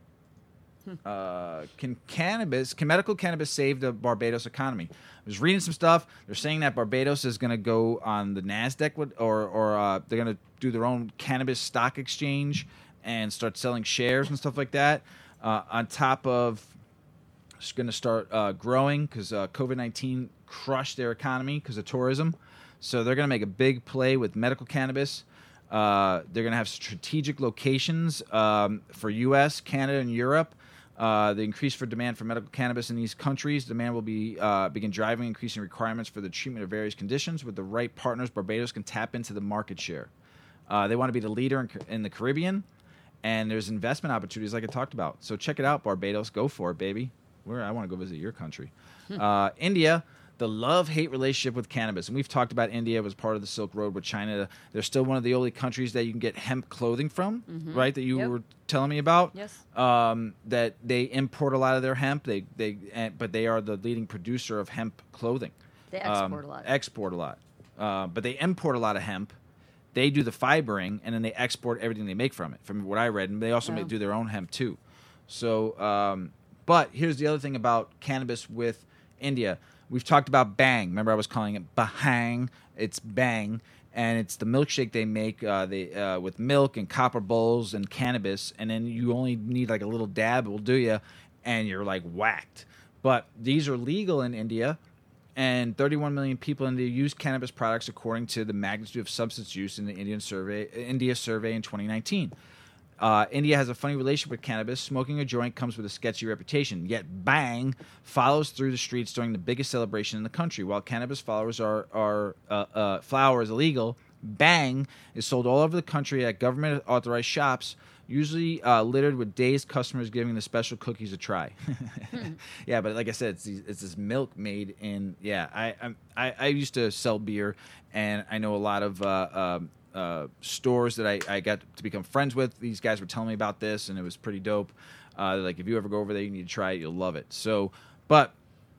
Uh, can cannabis, can medical cannabis save the Barbados economy? I was reading some stuff. They're saying that Barbados is going to go on the NASDAQ with, or or uh, they're going to do their own cannabis stock exchange and start selling shares and stuff like that. Uh, on top of, it's going to start uh, growing because uh, COVID nineteen crushed their economy because of tourism. So they're going to make a big play with medical cannabis. Uh, they're going to have strategic locations um, for U S, Canada, and Europe. Uh, the increase for demand for medical cannabis in these countries, demand will be uh, begin driving increasing requirements for the treatment of various conditions. With the right partners, Barbados can tap into the market share. Uh, they want to be the leader in, in the Caribbean, and there's investment opportunities like I talked about. So check it out, Barbados. Go for it, baby. Where I want to go visit your country. uh, India. The love-hate relationship with cannabis. And we've talked about India was part of the Silk Road with China. They're still one of the only countries that you can get hemp clothing from, mm-hmm. right, that you yep. were telling me about. Yes. Um, that they import a lot of their hemp, They they, but they are the leading producer of hemp clothing. They export um, a lot. Export a lot. Uh, but they import a lot of hemp. They do the fibering, and then they export everything they make from it, from what I read. And they also wow. make, do their own hemp, too. So, um, but here's the other thing about cannabis with India. We've talked about Bang. Remember, I was calling it Bahang. It's Bang, and it's the milkshake they make uh, they uh, with milk and copper bowls and cannabis, and then you only need like a little dab, will do you, and you're like whacked. But these are legal in India, and thirty-one million people in India use cannabis products according to the magnitude of substance use in the Indian survey, India survey in twenty nineteen. Uh, India has a funny relationship with cannabis. Smoking a joint comes with a sketchy reputation. Yet Bang follows through the streets during the biggest celebration in the country. While cannabis flowers are, are uh, uh, flower is illegal, Bang is sold all over the country at government-authorized shops, usually uh, littered with dazed customers giving the special cookies a try. hmm. Yeah, but like I said, it's, these, it's this milk made in. Yeah, I, I I used to sell beer, and I know a lot of. Uh, um, Uh, stores that I, I got to become friends with. These guys were telling me about this, and it was pretty dope. Uh, like, if you ever go over there, you need to try it. You'll love it. So, but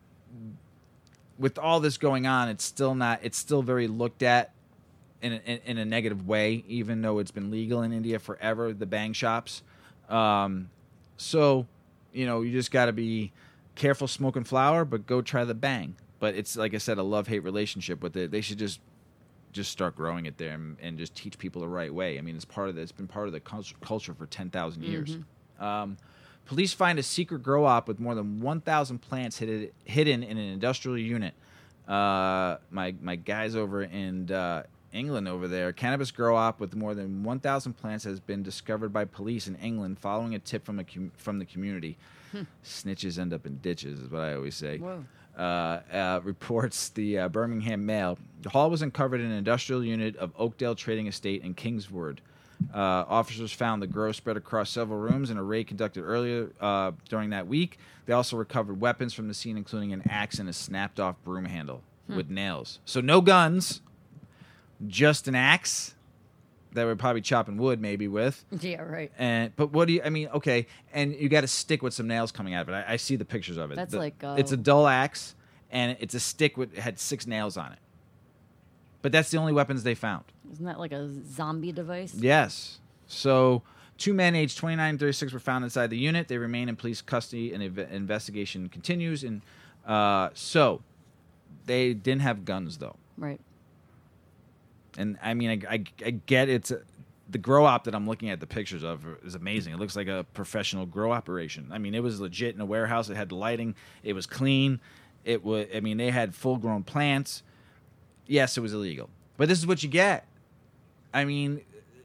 with all this going on, it's still not. It's still very looked at in a, in, in a negative way, even though it's been legal in India forever. The Bang shops. Um, so, you know, you just got to be careful smoking flower, but go try the Bang. But it's like I said, a love-hate relationship with it. They should just just start growing it there and, and just teach people the right way. I mean, it's part of the, it's been part of the culture, culture for ten thousand years. Mm-hmm. Um, police find a secret grow op with more than one thousand plants hidden, hidden in an industrial unit. Uh, my my guys over in uh, England over there, cannabis grow op with more than one thousand plants has been discovered by police in England following a tip from a com- from the community. Hmm. Snitches end up in ditches, is what I always say. Whoa. Uh, uh, reports the uh, Birmingham Mail. The haul was uncovered in an industrial unit of Oakdale Trading Estate in Kingswood. Uh, officers found the grow spread across several rooms in a raid conducted earlier uh, during that week. They also recovered weapons from the scene, including an axe and a snapped-off broom handle hmm. with nails. So no guns, just an axe that we're probably chopping wood maybe with. Yeah, right. And but what do you? I mean, okay, and you got a stick with some nails coming out of it. I, I see the pictures of it. That's the, like uh, it's a dull axe, and it's a stick with had six nails on it. But that's the only weapons they found. Isn't that like a zombie device? Yes. So two men aged twenty-nine and thirty-six were found inside the unit. They remain in police custody, and the investigation continues. And uh, so they didn't have guns, though. Right. And I mean, I, I, I get it's a, the grow op that I'm looking at the pictures of is amazing. It looks like a professional grow operation. I mean, it was legit in a warehouse. It had the lighting. It was clean. It was. I mean, they had full grown plants. Yes, it was illegal, but this is what you get. I mean,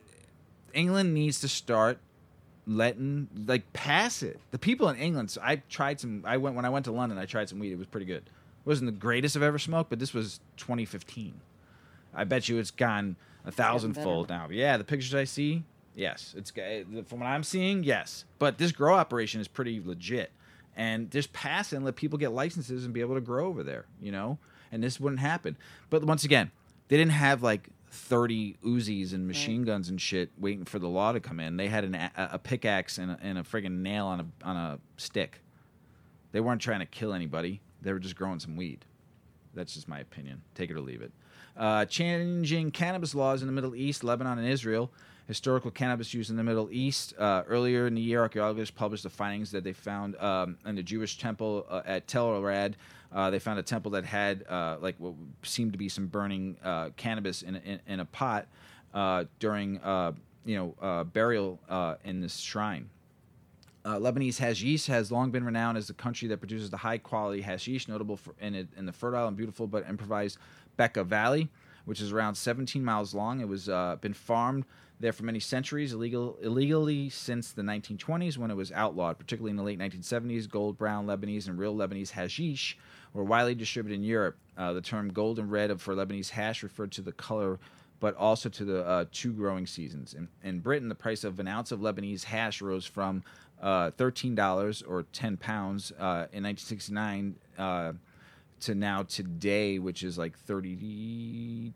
England needs to start letting like pass it. The people in England. So I tried some. I went when I went to London. I tried some weed. It was pretty good. It wasn't the greatest I've ever smoked, but this was twenty fifteen. I bet you it's gone a thousandfold now. Yeah, the pictures I see, yes, it's from what I'm seeing, yes. But this grow operation is pretty legit, and just pass it and let people get licenses and be able to grow over there, you know. And this wouldn't happen. But once again, they didn't have like thirty Uzis and machine right. guns and shit waiting for the law to come in. They had an, a, a pickaxe and a, and a friggin' nail on a on a stick. They weren't trying to kill anybody. They were just growing some weed. That's just my opinion. Take it or leave it. Uh, changing cannabis laws in the Middle East, Lebanon, and Israel. Historical cannabis use in the Middle East. Uh, earlier in the year, archaeologists published the findings that they found um, in the Jewish temple uh, at Tel Arad. Uh, they found a temple that had uh, like what seemed to be some burning uh, cannabis in, in, in a pot uh, during uh, you know uh, burial uh, in this shrine. Uh, Lebanese hashish has long been renowned as the country that produces the high-quality hashish, notable for in, it, in the fertile and beautiful but improvised Bekaa Valley, which is around seventeen miles long. It was uh, been farmed there for many centuries, illegal, illegally since the nineteen twenties when it was outlawed. Particularly in the late nineteen seventies, gold, brown Lebanese, and real Lebanese hashish were widely distributed in Europe. Uh, the term gold and red for Lebanese hash referred to the color, but also to the uh, two growing seasons. In, in Britain, the price of an ounce of Lebanese hash rose from uh, thirteen dollars or ten pounds uh, in nineteen sixty-nine uh, to now today, which is like thirty-two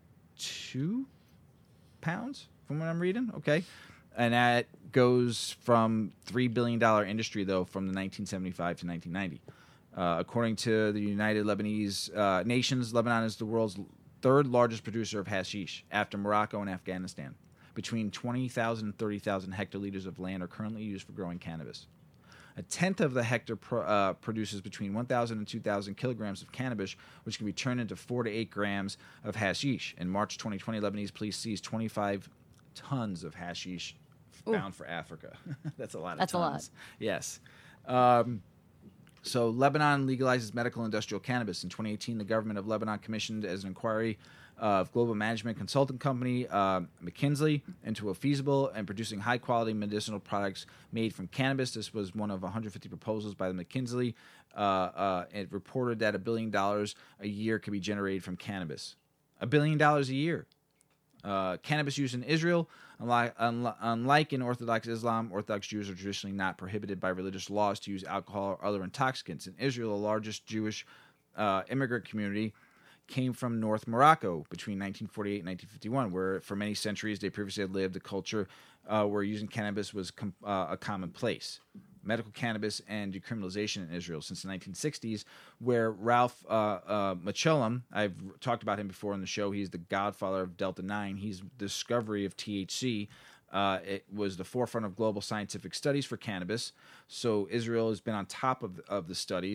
pounds from what I'm reading. Okay. And that goes from three billion dollars industry, though, from the nineteen seventy-five to nineteen ninety. Uh, according to the United Lebanese uh, Nations, Lebanon is the world's third largest producer of hashish after Morocco and Afghanistan. Between twenty thousand and thirty thousand hectoliters of land are currently used for growing cannabis. A tenth of the hectare pro, uh, produces between one thousand and two thousand kilograms of cannabis, which can be turned into four to eight grams of hashish. In March twenty twenty, Lebanese police seized twenty-five tons of hashish bound Ooh. for Africa. That's a lot of That's tons. That's a lot. Yes. Um, so Lebanon legalizes medical industrial cannabis. In twenty eighteen, the government of Lebanon commissioned as an inquiry of global management consulting company uh, McKinsey into a feasible and producing high-quality medicinal products made from cannabis. This was one of one hundred fifty proposals by the McKinsey. Uh, uh, it reported that a billion dollars a year could be generated from cannabis. A billion dollars a year. Uh, cannabis use in Israel, unlike, unlike in Orthodox Islam, Orthodox Jews are traditionally not prohibited by religious laws to use alcohol or other intoxicants. In Israel, the largest Jewish uh, immigrant community came from North Morocco between nineteen forty-eight and nineteen fifty-one, where for many centuries they previously had lived a culture uh, where using cannabis was com- uh, a commonplace. Medical cannabis and decriminalization in Israel since the nineteen sixties, where Ralph uh, uh, Mechoulam, I've talked about him before on the show, he's the godfather of Delta nine. He's the discovery of T H C. Uh, it was the forefront of global scientific studies for cannabis. So Israel has been on top of, of the studies.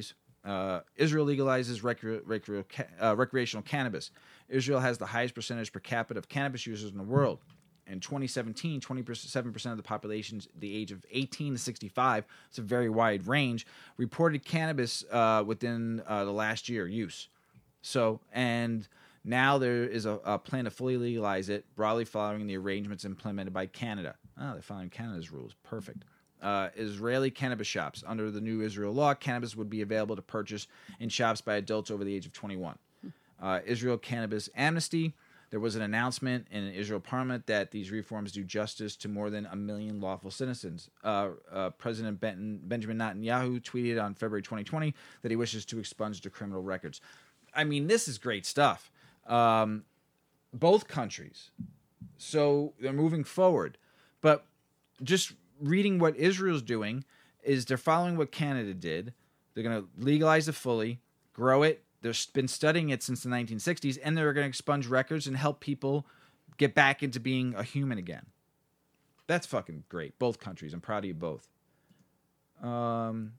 Uh, Israel legalizes recre- recre- uh, recreational cannabis. Israel has the highest percentage per capita of cannabis users in the world. In twenty seventeen, twenty-seven percent of the population, the age of eighteen to sixty-five, it's a very wide range, reported cannabis uh, within uh, the last year use. So, and now there is a, a plan to fully legalize it, broadly following the arrangements implemented by Canada. Oh, they're following Canada's rules. Perfect. Uh, Israeli cannabis shops. Under the new Israel law, cannabis would be available to purchase in shops by adults over the age of twenty-one. Uh, Israel Cannabis Amnesty. There was an announcement in an Israel parliament that these reforms do justice to more than a million lawful citizens. Uh, uh, President Ben- Benjamin Netanyahu tweeted on February twenty twenty that he wishes to expunge the criminal records. I mean, this is great stuff. Um, both countries. So they're moving forward. But just reading what Israel's doing is they're following what Canada did. They're going to legalize it fully, grow it. They've been studying it since the nineteen sixties, and they're going to expunge records and help people get back into being a human again. That's fucking great. Both countries. I'm proud of you both. Um,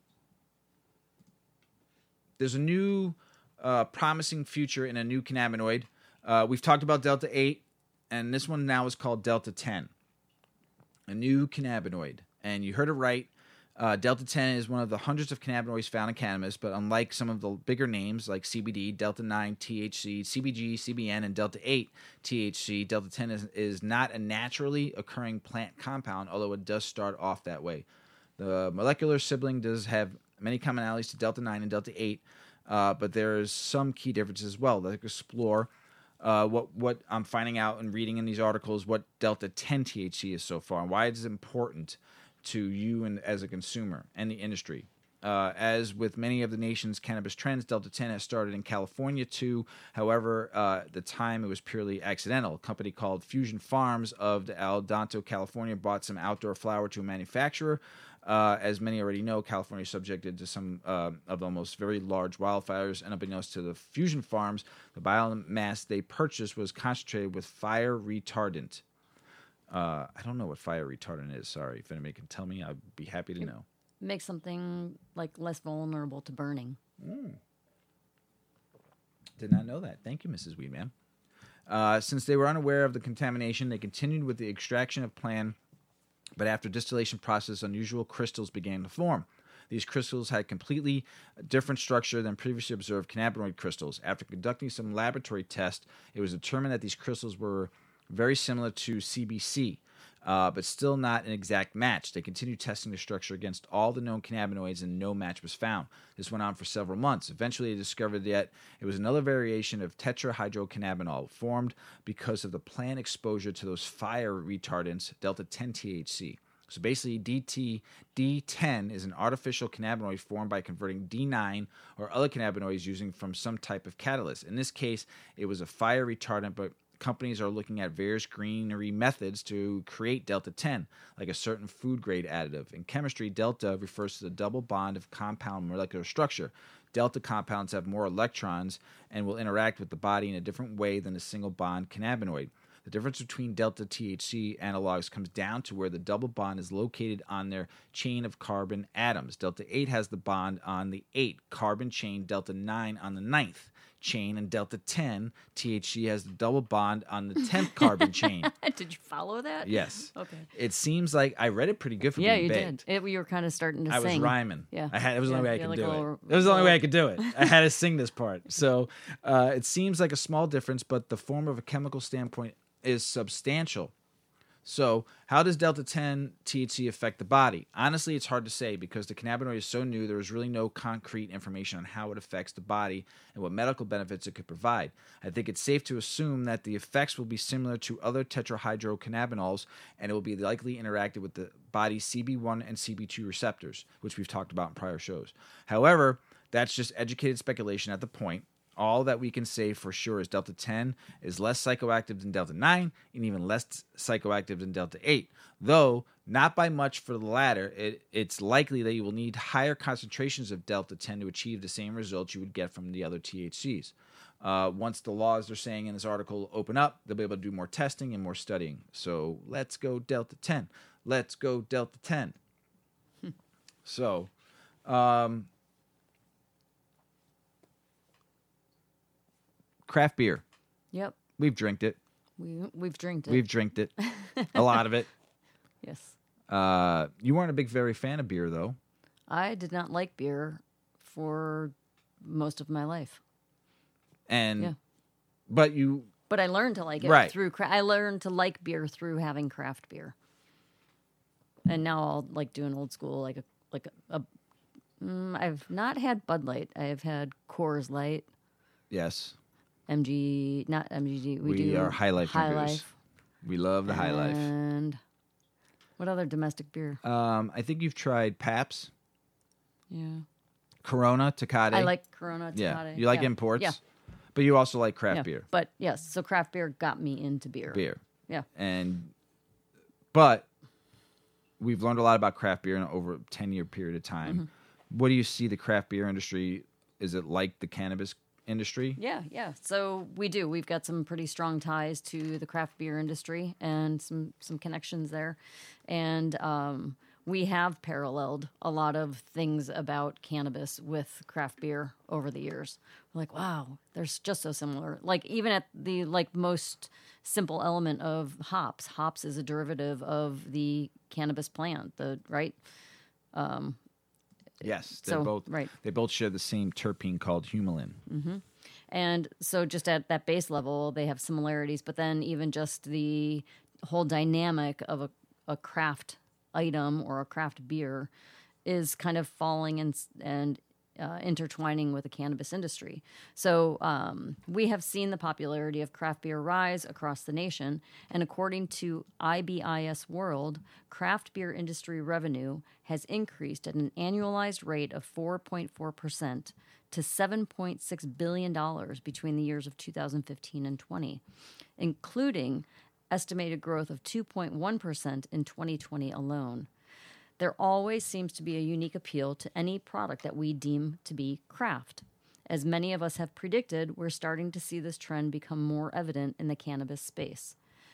there's a new uh, promising future in a new cannabinoid. Uh, we've talked about Delta eight, and this one now is called Delta ten. A new cannabinoid. And you heard it right. Uh, Delta ten is one of the hundreds of cannabinoids found in cannabis, but unlike some of the bigger names like C B D, Delta nine, T H C, C B G, C B N, and Delta eight, T H C, Delta ten is, is not a naturally occurring plant compound, although it does start off that way. The molecular sibling does have many commonalities to Delta nine and Delta eight, uh, but there's some key differences as well. Let's explore uh, what, what I'm finding out and reading in these articles, what Delta ten T H C is so far, and why it is important to you and as a consumer and the industry. Uh, as with many of the nation's cannabis trends, Delta ten has started in California too. However, uh, at the time it was purely accidental. A company called Fusion Farms of El Donto, California, bought some outdoor flower to a manufacturer. Uh, as many already know, California is subjected to some uh, of the most very large wildfires. And unbeknownst to the Fusion Farms, the biomass they purchased was concentrated with fire retardant. Uh, I don't know what fire retardant is. Sorry. If anybody can tell me, I'd be happy to know. Make something like less vulnerable to burning. Mm. Did not know that. Thank you, Missus Weedman. Uh, since they were unaware of the contamination, they continued with the extraction of plant, but after distillation process, unusual crystals began to form. These crystals had completely different structure than previously observed cannabinoid crystals. After conducting some laboratory tests, it was determined that these crystals were very similar to C B C, uh, but still not an exact match. They continued testing the structure against all the known cannabinoids, and no match was found. This went on for several months. Eventually, they discovered that it was another variation of tetrahydrocannabinol formed because of the plant exposure to those fire retardants, Delta ten T H C. So basically, D T, D ten is an artificial cannabinoid formed by converting D nine or other cannabinoids using from some type of catalyst. In this case, it was a fire retardant, but companies are looking at various greenery methods to create Delta ten, like a certain food-grade additive. In chemistry, Delta refers to the double bond of compound molecular structure. Delta compounds have more electrons and will interact with the body in a different way than a single-bond cannabinoid. The difference between Delta T H C analogs comes down to where the double bond is located on their chain of carbon atoms. Delta eight has the bond on the eight carbon chain, Delta nine on the ninth chain, and Delta ten T H C has the double bond on the tenth carbon chain. Did you follow that? Yes. Okay. It seems like I read it pretty good for Yeah, being you baked. did. It, you were kind of starting to I sing. was rhyming. Yeah. I had. It was the Yeah, only way I yeah, could like do a it. little- It was the only way I little- could do it. I had to sing this part. So uh, it seems like a small difference, but the form of a chemical standpoint is substantial. So how does Delta ten T H C affect the body? Honestly, it's hard to say because the cannabinoid is so new, there is really no concrete information on how it affects the body and what medical benefits it could provide. I think it's safe to assume that the effects will be similar to other tetrahydrocannabinols, and it will be likely interacted with the body's C B one and C B two receptors, which we've talked about in prior shows. However, that's just educated speculation at the point. All that we can say for sure is Delta ten is less psychoactive than Delta nine and even less psychoactive than Delta eight. Though, not by much for the latter, it, it's likely that you will need higher concentrations of Delta ten to achieve the same results you would get from the other T H Cs. Uh, once the laws they're saying in this article open up, they'll be able to do more testing and more studying. So let's go Delta ten. Let's go Delta ten. So, um... craft beer. Yep. We've drinked it. We we've drinked it. We've drinked it. A lot of it. Yes. Uh, you weren't a big, very fan of beer, though. I did not like beer for most of my life. And, Yeah. but you, But I learned to like it Right. through. Cra- I learned to like beer through having craft beer. And now I'll like do an old school like a like a. a mm, I've not had Bud Light. I have had Coors Light, yes, M G, not M G G. We, we do are High Life High drinkers. Life. We love the High Life. And what other domestic beer? Um, I think you've tried Pabst, Yeah, Corona, Tecate. I like Corona. Yeah, Tecate. you like yeah. imports. Yeah. But you also like craft Yeah. beer. But yes, so craft beer got me into beer. Beer. Yeah. And, but we've learned a lot about craft beer in over a ten-year period of time. Mm-hmm. What do you see the craft beer industry? Is it like the cannabis industry? Yeah, yeah. So we do. We've got some pretty strong ties to the craft beer industry and some some connections there, and um, we have paralleled a lot of things about cannabis with craft beer over the years. We're like, wow, they're just so similar. Like even at the like most simple element of hops. Hops is a derivative of the cannabis plant. The right. Yes, they're So, both. right. They both share the same terpene called humulin. And so just at that base level, they have similarities, but then even just the whole dynamic of a, a craft item or a craft beer is kind of falling and, and uh, intertwining with the cannabis industry. So um, we have seen the popularity of craft beer rise across the nation, and according to I B I S World, craft beer industry revenue has increased at an annualized rate of four point four percent to seven point six billion dollars between the years of two thousand fifteen and twenty, including estimated growth of two point one percent in twenty twenty alone. There always seems to be a unique appeal to any product that we deem to be craft. As many of us have predicted, we're starting to see this trend become more evident in the cannabis space.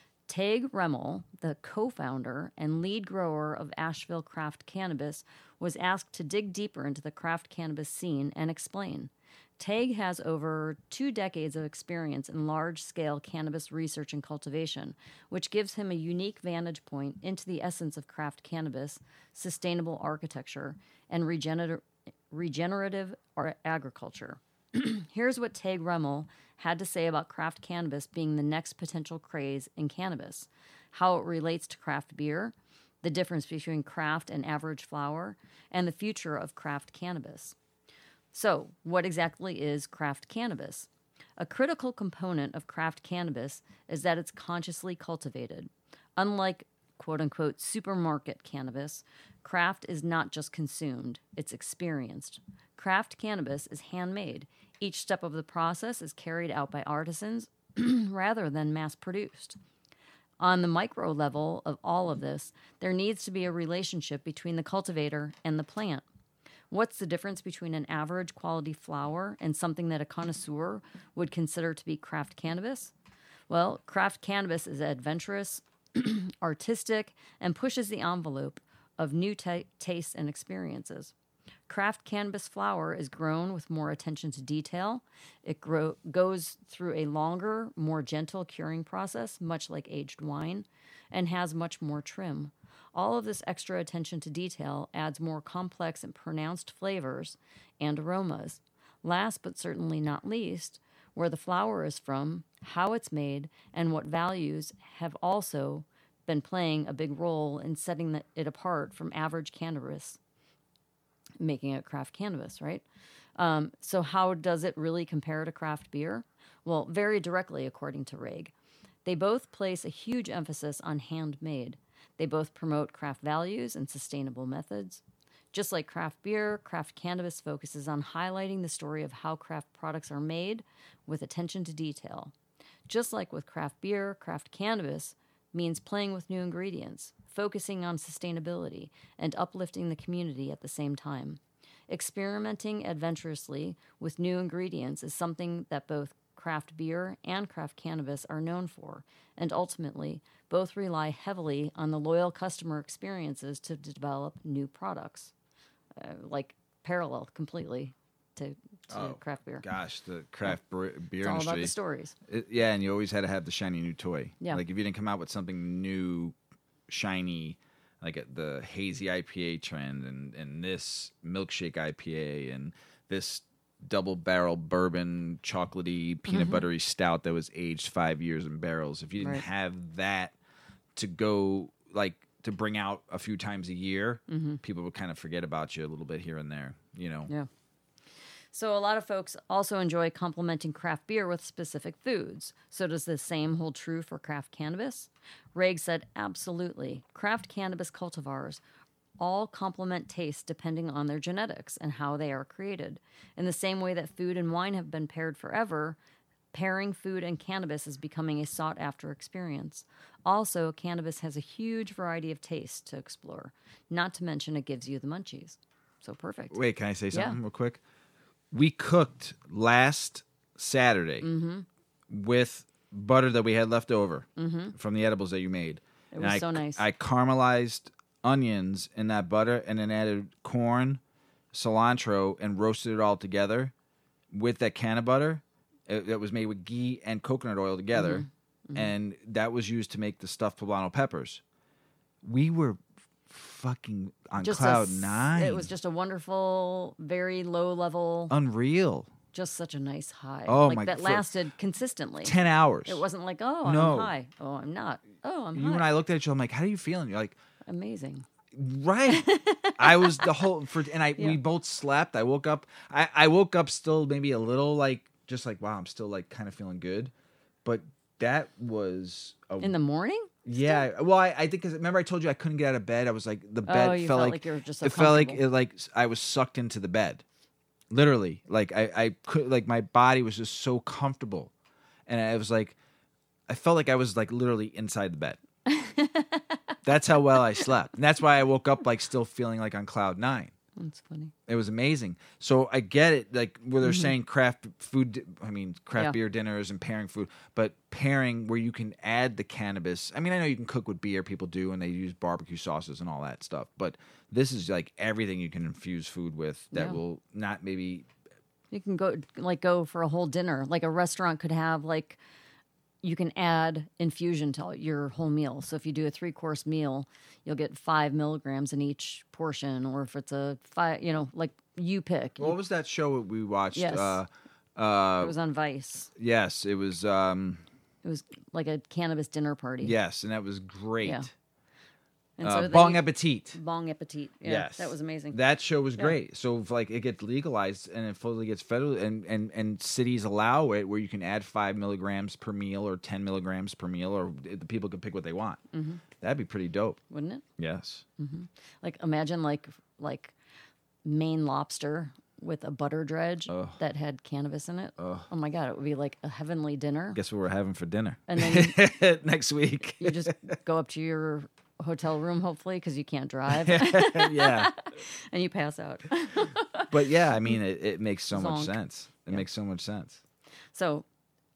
Tag Remmel, the co-founder and lead grower of Asheville Craft Cannabis, was asked to dig deeper into the craft cannabis scene and explain. Tag has over two decades of experience in large-scale cannabis research and cultivation, which gives him a unique vantage point into the essence of craft cannabis, sustainable architecture, and regener- regenerative ar- agriculture. Here's what Tag Remmel had to say about craft cannabis being the next potential craze in cannabis, how it relates to craft beer, the difference between craft and average flower, and the future of craft cannabis. So, what exactly is craft cannabis? A critical component of craft cannabis is that it's consciously cultivated. Unlike quote-unquote supermarket cannabis, craft is not just consumed, it's experienced. Craft cannabis is handmade. Each step of the process is carried out by artisans rather than mass-produced. On the micro level of all of this, there needs to be a relationship between the cultivator and the plant. What's the difference between an average quality flower and something that a connoisseur would consider to be craft cannabis? Well, craft cannabis is adventurous, artistic, and pushes the envelope of new t- tastes and experiences. Craft cannabis flower is grown with more attention to detail. It grow- goes through a longer, more gentle curing process, much like aged wine, and has much more trim. All of this extra attention to detail adds more complex and pronounced flavors and aromas. Last but certainly not least, where the flower is from, how it's made, and what values have also been playing a big role in setting it apart from average cannabis, making it craft cannabis, right? Um, so how does it really compare to craft beer? Well, very directly, according to Reg. They both place a huge emphasis on handmade. They both promote craft values and sustainable methods. Just like craft beer, craft cannabis focuses on highlighting the story of how craft products are made with attention to detail. Just like with craft beer, craft cannabis means playing with new ingredients, focusing on sustainability, and uplifting the community at the same time. Experimenting adventurously with new ingredients is something that both craft beer and craft cannabis are known for, and ultimately, both rely heavily on the loyal customer experiences to develop new products. Uh, like parallel completely to to Oh, craft beer. Gosh, the craft bre- beer It's all industry. about the stories. It- yeah, and you always had to have the shiny new toy. Yeah. Like if you didn't come out with something new, shiny, like uh, the hazy I P A trend, and and this milkshake I P A, and this double barrel bourbon chocolatey peanut buttery stout that was aged five years in barrels. If you didn't Right. have that to go like to bring out a few times a year, Mm-hmm. people would kind of forget about you a little bit here and there. You know. Yeah. So a lot of folks also enjoy complementing craft beer with specific foods. So does the same hold true for craft cannabis? Raig said, absolutely. Craft cannabis cultivars all complement taste depending on their genetics and how they are created. In the same way that food and wine have been paired forever, pairing food and cannabis is becoming a sought-after experience. Also, cannabis has a huge variety of tastes to explore. Not to mention it gives you the munchies. So perfect. Wait, can I say Yeah. something real quick? We cooked last Saturday Mm-hmm. with butter that we had left over from the edibles that you made. It And was I, so nice. I caramelized onions in that butter and then added corn, cilantro, and roasted it all together with that can of butter. It, it was made with ghee and coconut oil together, Mm-hmm. and that was used to make the stuffed poblano peppers. We were fucking on Just a cloud s- nine. It was just a wonderful, very low level, unreal. just such a nice high. Oh, like my- that for lasted consistently. Ten hours. It wasn't like, oh, No. I'm high. Oh, I'm not. Oh, I'm You high. and I looked at each other. I'm like, "How are you feeling?" You're like, Amazing. "Right." I was the whole for, and I Yeah. we both slept. I woke up. I I woke up still maybe a little like just like wow, I'm still like kind of feeling good, but that was a In the morning? yeah. Well, I, I think because remember I told you I couldn't get out of bed. I was like the bed Oh, you felt felt like, like you were just so it felt like comfortable. it like I was sucked into the bed, literally. Like I I could like my body was just so comfortable, and I was like, I felt like I was like literally inside the bed. That's how well I slept, and that's why I woke up like still feeling like on cloud nine. That's funny. It was amazing. So I get it, like where they're saying craft food. di- I mean, craft Yeah. beer dinners and pairing food, but pairing where you can add the cannabis. I mean, I know you can cook with beer, people do, and they use barbecue sauces and all that stuff. But this is like everything you can infuse food with that Yeah. will not maybe. You can go like go for a whole dinner. Like a restaurant could have like you can add infusion to your whole meal. So if you do a three course meal, you'll get five milligrams in each portion. Or if it's a five, you know, like you pick. What was that show we watched? Yes. Uh, uh, It was on Vice. yes, it was. Um, It was like a cannabis dinner party. yes, and that was great. Yeah. And Uh, they- Bong Appetit. Bon Appetit. Yeah, Yes, that was amazing. That show was Yeah. great. So if like it gets legalized and it fully gets federal, and, and and cities allow it where you can add five milligrams per meal or ten milligrams per meal, or the people can pick what they want. Mm-hmm. That'd be pretty dope. Wouldn't it? Yes. Like imagine like like Maine lobster with a butter dredge Ugh. that had cannabis in it. Oh my god, it would be like a heavenly dinner. Guess what we're having for dinner? And then next week. you just go up to your hotel room, hopefully, because you can't drive, yeah. and you pass out. But yeah, I mean, it, it makes so much Zonk. sense. It makes so much sense. So,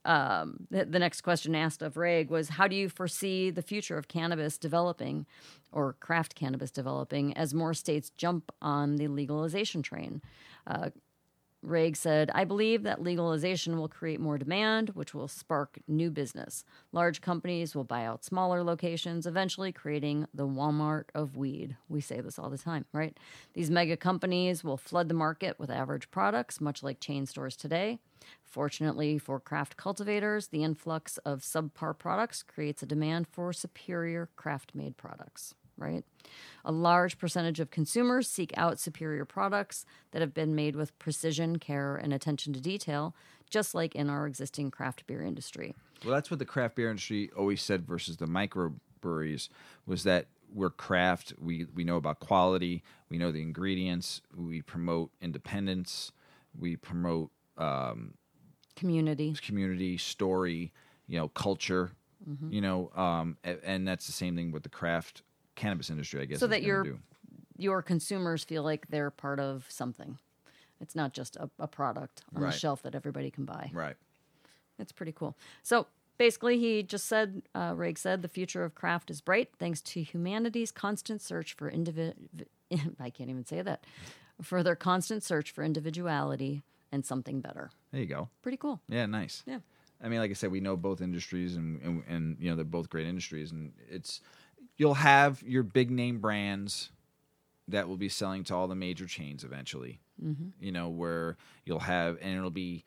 um, the, the next question asked of Raig was, how do you foresee the future of cannabis developing, or craft cannabis developing, as more states jump on the legalization train? Uh, Raig said, I believe that legalization will create more demand, which will spark new business. Large companies will buy out smaller locations, eventually creating the Walmart of weed. We say this all the time, right? These mega companies will flood the market with average products, much like chain stores today. Fortunately for craft cultivators, the influx of subpar products creates a demand for superior craft-made products. Right? A large percentage of consumers seek out superior products that have been made with precision, care, and attention to detail, just like in our existing craft beer industry. Well, that's what the craft beer industry always said versus the microbreweries was that we're craft. We we know about quality. We know the ingredients. We promote independence. We promote um, Community. community, story, you know, culture. You know, um, a- and that's the same thing with the craft cannabis industry, I guess. So is that gonna your do. your consumers feel like they're part of something. It's not just a, a product on Right. the shelf that everybody can buy. Right. It's pretty cool. So basically, he just said, uh, Raig said, the future of craft is bright thanks to humanity's constant search for individ. I can't even say that. For their constant search for individuality, and something better. There you go. Pretty cool. Yeah, nice. Yeah. I mean, like I said, we know both industries, and, and and you know they're both great industries, and it's you'll have your big name brands that will be selling to all the major chains eventually. Mm-hmm. You know, where you'll have, and it'll be,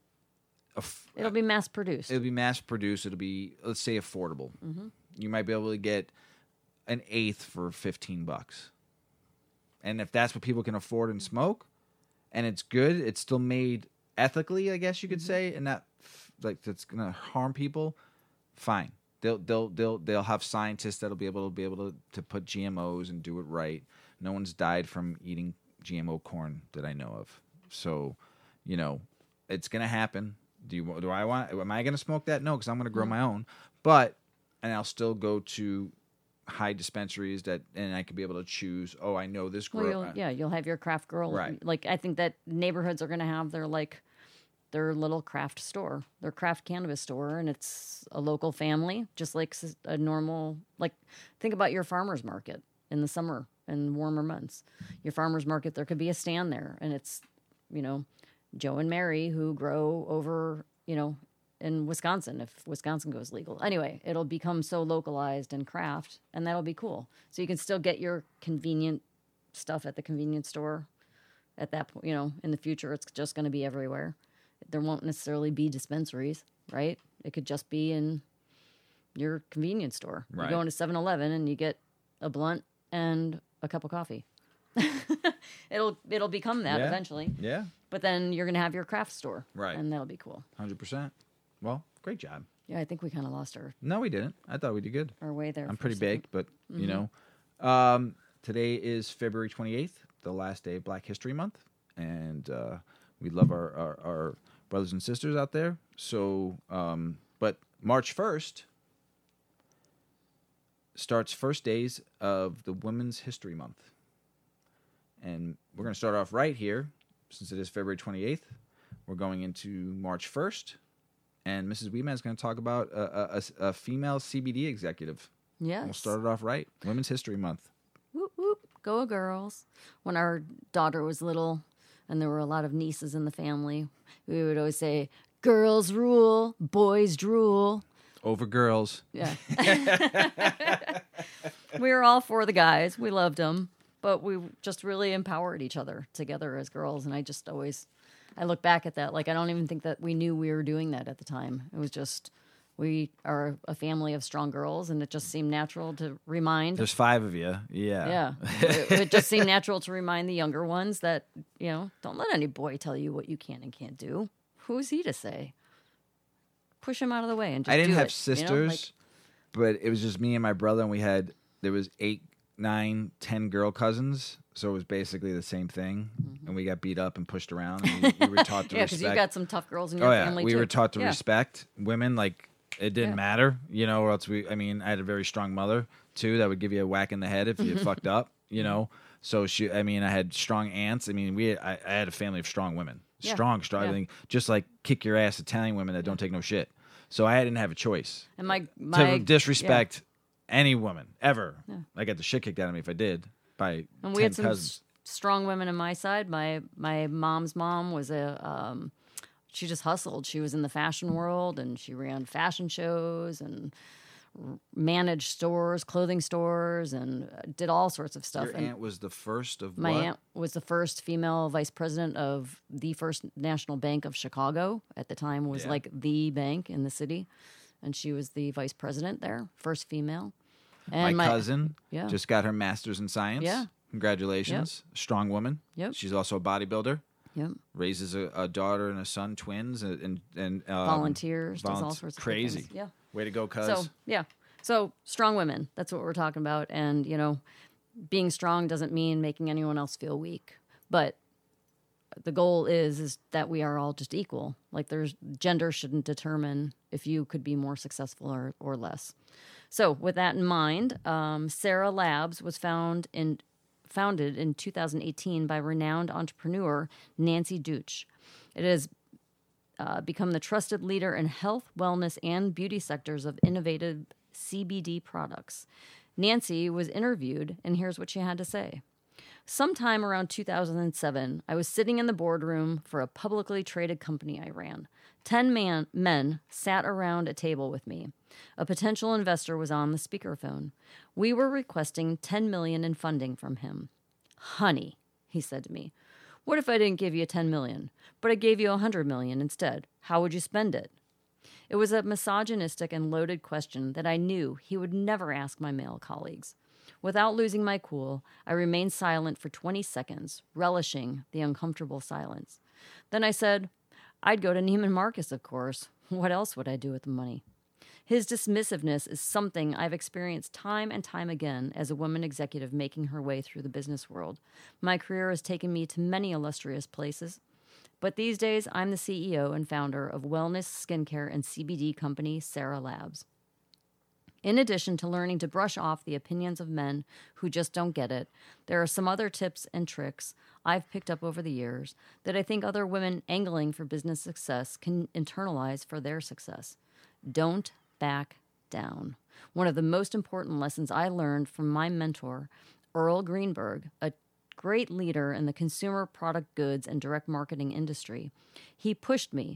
a f- It'll be mass produced. It'll be mass produced. It'll be, let's say, affordable. Mm-hmm. You might be able to get an eighth for fifteen bucks, and if that's what people can afford and smoke, and it's good, it's still made ethically, I guess you could mm-hmm. say, and not like that's gonna harm people. Fine, they'll they'll they'll they'll have scientists that'll be able to be able to, to put G M Os and do it right. No one's died from eating G M O corn that I know of, so you know it's gonna happen. Do you do I want? Am I gonna smoke that? No, because I'm gonna grow mm-hmm. my own. But and I'll still go to high dispensaries that, and I could be able to choose. Oh, I know this grow. Well, you'll, yeah, you'll have your craft girl. Right. Like I think that neighborhoods are gonna have their like. their little craft store, their craft cannabis store, and it's a local family, just like a normal, like, think about your farmer's market in the summer and warmer months. Your farmer's market, there could be a stand there, and it's, you know, Joe and Mary who grow over, you know, in Wisconsin, if Wisconsin goes legal. Anyway, it'll become so localized and craft, and that'll be cool. So you can still get your convenient stuff at the convenience store at that point, you know, in the future, it's just going to be everywhere. There won't necessarily be dispensaries, right? It could just be in your convenience store. Right. You go into seven eleven and you get a blunt and a cup of coffee. it'll it'll become that yeah. eventually. Yeah. But then you're going to have your craft store. Right. And that'll be cool. one hundred percent. Well, great job. Yeah, I think we kind of lost our... No, we didn't. I thought we did good. Our way there. I'm pretty baked, but, mm-hmm. you know. Um, today is February twenty-eighth, the last day of Black History Month. And uh, we love our... our, our brothers and sisters out there. So, um, but March first starts first days of the Women's History Month. And we're going to start off right here, since it is February twenty-eighth. We're going into March first. And Missus Weeman is going to talk about a, a, a female C B D executive. Yes. We'll start it off right. Women's History Month. Whoop, whoop. Go girls. When our daughter was little, and there were a lot of nieces in the family, we would always say, girls rule, boys drool. Over girls. Yeah. We were all for the guys. We loved them. But we just really empowered each other together as girls. And I just always, I look back at that. Like, I don't even think that we knew we were doing that at the time. It was just, we are a family of strong girls, and it just seemed natural to remind. There's five of you. Yeah. Yeah. it, it just seemed natural to remind the younger ones that, you know, don't let any boy tell you what you can and can't do. Who's he to say? Push him out of the way and just I didn't do have it, sisters, you know? Like, but it was just me and my brother, and we had, there was eight, nine, ten girl cousins. So it was basically the same thing. Mm-hmm. And we got beat up and pushed around. And we, we were taught to yeah, respect. because you got some tough girls in your oh, yeah. family, we too. were taught to yeah. respect women. Like, it didn't Yeah. matter, you know, or else we, I mean, I had a very strong mother, too, that would give you a whack in the head if you fucked up, you know. So she, I mean, I had strong aunts. I mean, we, I, I had a family of strong women. Yeah. Strong, strong. Yeah. I mean, just like kick your ass Italian women that don't take no shit. So I didn't have a choice. And my, my to disrespect yeah. any woman ever. Yeah. I got the shit kicked out of me if I did by And we ten had some cousins. s- strong women on my side. My my mom's mom was a um, she just hustled. She was in the fashion world, and she ran fashion shows and r- managed stores, clothing stores, and uh, did all sorts of stuff. Your and aunt was the first of my what? aunt was the first female vice president of the First National Bank of Chicago. At the time, was Yeah. like the bank in the city, and she was the vice president there, first female. And my, my cousin yeah. just got her master's in science. Yeah. Congratulations. Strong woman. Yep. She's also a bodybuilder. Yep. Raises a, a daughter and a son, twins, and and, and um, volunteers, does all volunteer- sorts of good crazy. things. Yeah. Way to go, cuz. So yeah, so strong women. That's what we're talking about. And you know, being strong doesn't mean making anyone else feel weak. But the goal is is that we are all just equal. Like there's gender shouldn't determine if you could be more successful or or less. So with that in mind, um, Sarah Labs was found in founded in two thousand eighteen by renowned entrepreneur Nancy Deutsch. It has uh, become the trusted leader in health, wellness, and beauty sectors of innovative C B D products. Nancy was interviewed, and here's what she had to say. Sometime around two thousand seven, I was sitting in the boardroom for a publicly traded company I ran. Ten man, men sat around a table with me. A potential investor was on the speakerphone. We were requesting ten million dollars in funding from him. "Honey," he said to me, "what if I didn't give you ten million dollars, but I gave you one hundred million dollars instead? How would you spend it?" It was a misogynistic and loaded question that I knew he would never ask my male colleagues. Without losing my cool, I remained silent for twenty seconds, relishing the uncomfortable silence. Then I said, "I'd go to Neiman Marcus, of course. What else would I do with the money?" His dismissiveness is something I've experienced time and time again as a woman executive making her way through the business world. My career has taken me to many illustrious places, but these days I'm the C E O and founder of wellness, skincare, and C B D company Sarah Labs. In addition to learning to brush off the opinions of men who just don't get it, there are some other tips and tricks I've picked up over the years that I think other women angling for business success can internalize for their success. Don't back down. One of the most important lessons I learned from my mentor, Earl Greenberg, a great leader in the consumer product goods and direct marketing industry. He pushed me.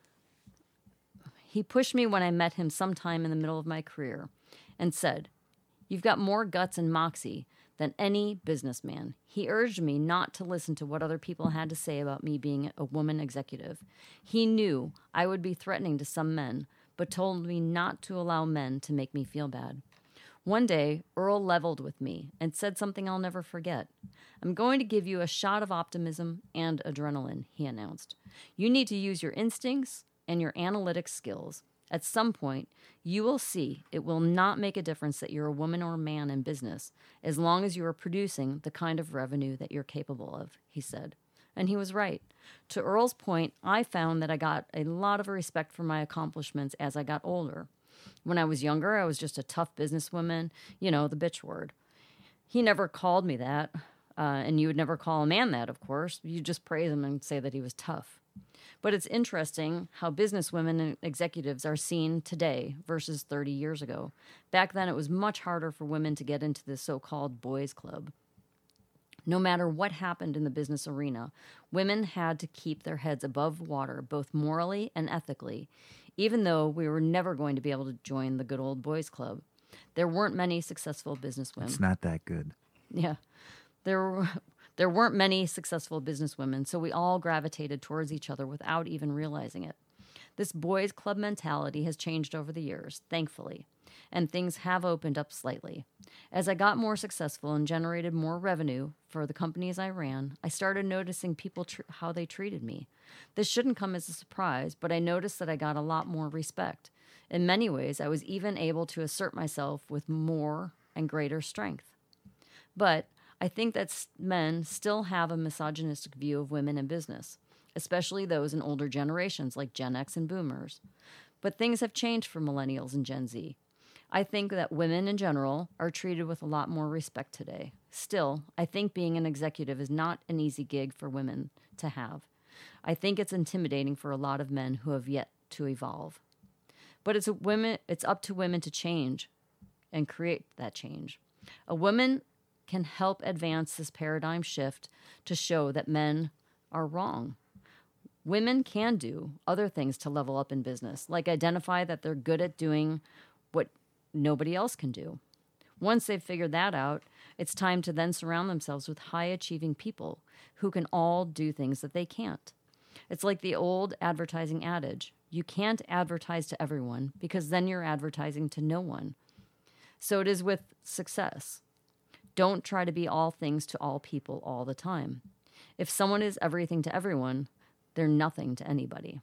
He pushed me when I met him sometime in the middle of my career and said, "You've got more guts and moxie than any businessman." He urged me not to listen to what other people had to say about me being a woman executive. He knew I would be threatening to some men, but told me not to allow men to make me feel bad. One day, Earl leveled with me and said something I'll never forget. "I'm going to give you a shot of optimism and adrenaline," he announced. "You need to use your instincts and your analytic skills. At some point, you will see it will not make a difference that you're a woman or a man in business, as long as you are producing the kind of revenue that you're capable of," he said. And he was right. To Earl's point, I found that I got a lot of respect for my accomplishments as I got older. When I was younger, I was just a tough businesswoman, you know, the bitch word. He never called me that, uh, and you would never call a man that, of course. You just praise him and say that he was tough. But it's interesting how businesswomen and executives are seen today versus thirty years ago. Back then, it was much harder for women to get into the so-called boys' club. No matter what happened in the business arena, women had to keep their heads above water, both morally and ethically, even though we were never going to be able to join the good old boys' club. There weren't many successful businesswomen. It's not that good. Yeah. There were... There weren't many successful businesswomen, so we all gravitated towards each other without even realizing it. This boys' club mentality has changed over the years, thankfully, and things have opened up slightly. As I got more successful and generated more revenue for the companies I ran, I started noticing people tr- how they treated me. This shouldn't come as a surprise, but I noticed that I got a lot more respect. In many ways, I was even able to assert myself with more and greater strength. But I think that men still have a misogynistic view of women in business, especially those in older generations like Gen X and Boomers. But things have changed for millennials and Gen Z. I think that women in general are treated with a lot more respect today. Still, I think being an executive is not an easy gig for women to have. I think it's intimidating for a lot of men who have yet to evolve. But it's a women, it's up to women to change and create that change. A woman can help advance this paradigm shift to show that men are wrong. Women can do other things to level up in business, like identify that they're good at doing what nobody else can do. Once they've figured that out, it's time to then surround themselves with high-achieving people who can all do things that they can't. It's like the old advertising adage, you can't advertise to everyone because then you're advertising to no one. So it is with success. Don't try to be all things to all people all the time. If someone is everything to everyone, they're nothing to anybody.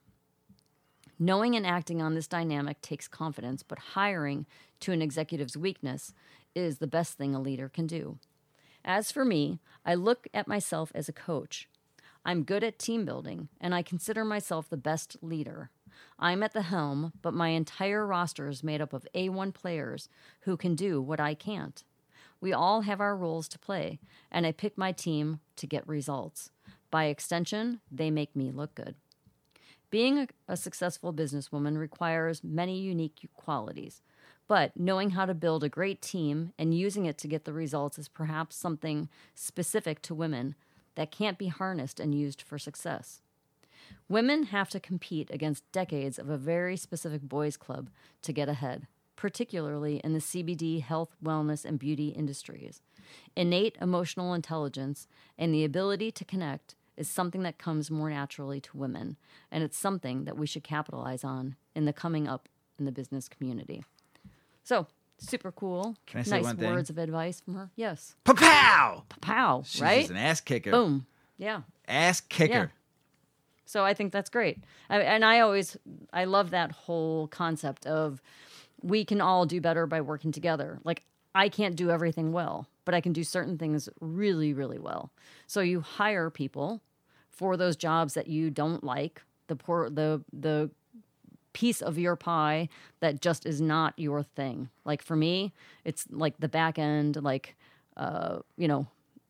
Knowing and acting on this dynamic takes confidence, but hiring to an executive's weakness is the best thing a leader can do. As for me, I look at myself as a coach. I'm good at team building, and I consider myself the best leader. I'm at the helm, but my entire roster is made up of A one players who can do what I can't. We all have our roles to play, and I pick my team to get results. By extension, they make me look good. Being a, a successful businesswoman requires many unique qualities. But knowing how to build a great team and using it to get the results is perhaps something specific to women that can't be harnessed and used for success. Women have to compete against decades of a very specific boys' club to get ahead, particularly in the C B D, health, wellness, and beauty industries. Innate emotional intelligence and the ability to connect is something that comes more naturally to women, and it's something that we should capitalize on in the coming up in the business community. So, super cool. Can I say nice one thing? words of advice from her. Yes. Pa-pow! Pow, She's right? just an ass kicker. Boom. Yeah. Ass kicker. Yeah. So I think that's great. I, and I always, I love that whole concept of we can all do better by working together. Like, I can't do everything well, but I can do certain things really, really well. So you hire people for those jobs that you don't like, the poor, the, the, piece of your pie that just is not your thing. Like for me, it's like the back end, like, uh, you know,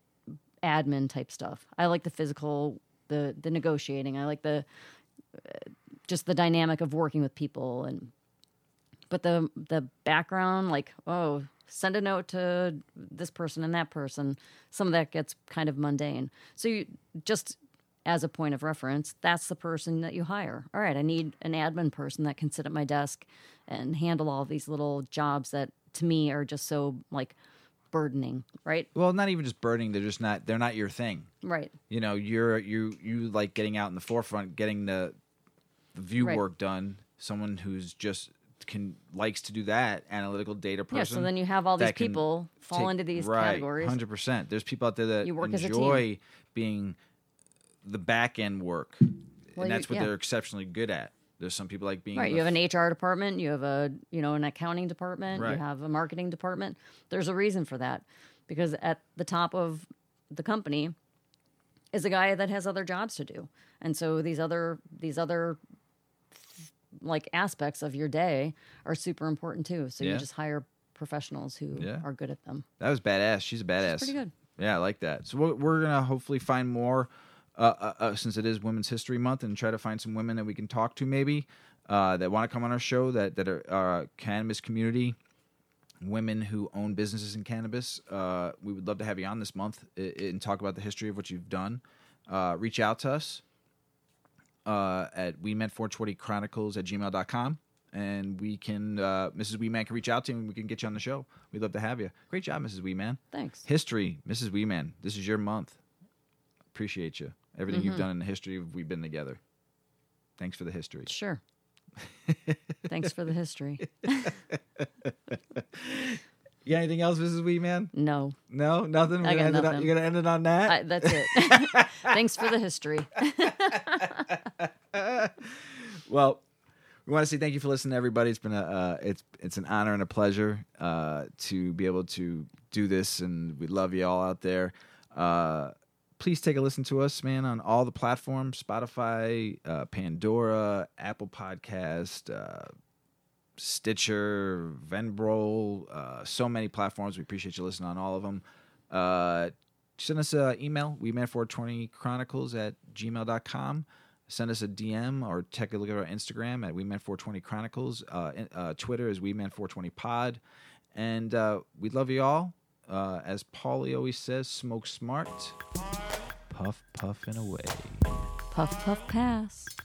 admin type stuff. I like the physical, the, the negotiating. I like the, uh, just the dynamic of working with people. And, but the, the background, like, oh, send a note to this person and that person. Some of that gets kind of mundane. So you just, as a point of reference, that's the person that you hire. All right, I need an admin person that can sit at my desk and handle all these little jobs that, to me, are just so, like, burdening, right? Well, not even just burdening. They're just not. They're not your thing. Right. You know, you're you you like getting out in the forefront, getting the, the view Right. work done. Someone who's just can likes to do that, analytical data person. Yeah, so then you have all these that can people fall take- into these right, categories. one hundred percent. There's people out there that You work as a enjoy being the back end work, Well, and that's you- what yeah. they're exceptionally good at. There's some people like being Right, the you have an H R department, you have a, you know, an accounting department, Right. you have a marketing department. There's a reason for that, because at the top of the company is a guy that has other jobs to do, and so these other these other like aspects of your day are super important too. So Yeah. you just hire professionals who Yeah. are good at them. That was badass. She's a badass. Pretty good. Yeah, I like that. So we're, we're gonna hopefully find more, uh, uh, uh, since it is Women's History Month, and try to find some women that we can talk to, maybe uh, that want to come on our show, that that are uh, cannabis community, women who own businesses in cannabis. Uh, we would love to have you on this month i- and talk about the history of what you've done. Uh, reach out to us uh, at we meant four twenty chronicles at gmail dot com. And we can, uh, Missus Weeman can reach out to you and we can get you on the show. We'd love to have you. Great job, Missus Weeman. Thanks. History, Missus Weeman. This is your month. Appreciate you. Everything Mm-hmm. you've done in the history of we've been together. Thanks for the history. Sure. Thanks for the history. Yeah, anything else, Missus Weeman? No, No, nothing. We're I gonna got end it on, nothing. you're gonna end it on that. I, that's it. Thanks for the history. Well, we want to say thank you for listening, everybody. It's been a uh, it's it's an honor and a pleasure uh, to be able to do this, and we love you all out there. Uh, please take a listen to us, man, on all the platforms: Spotify, uh, Pandora, Apple Podcast, uh, Stitcher, Venbrol, uh, so many platforms. We appreciate you listening on all of them. Uh, send us an email, we meant four twenty chronicles at gmail dot com. Send us a D M or take a look at our Instagram at we meant four twenty chronicles. Uh, in- uh, Twitter is we meant four twenty pod. And uh, we love you all. Uh, as Paulie always says, smoke smart, puff, puff, and away. Puff, puff, pass.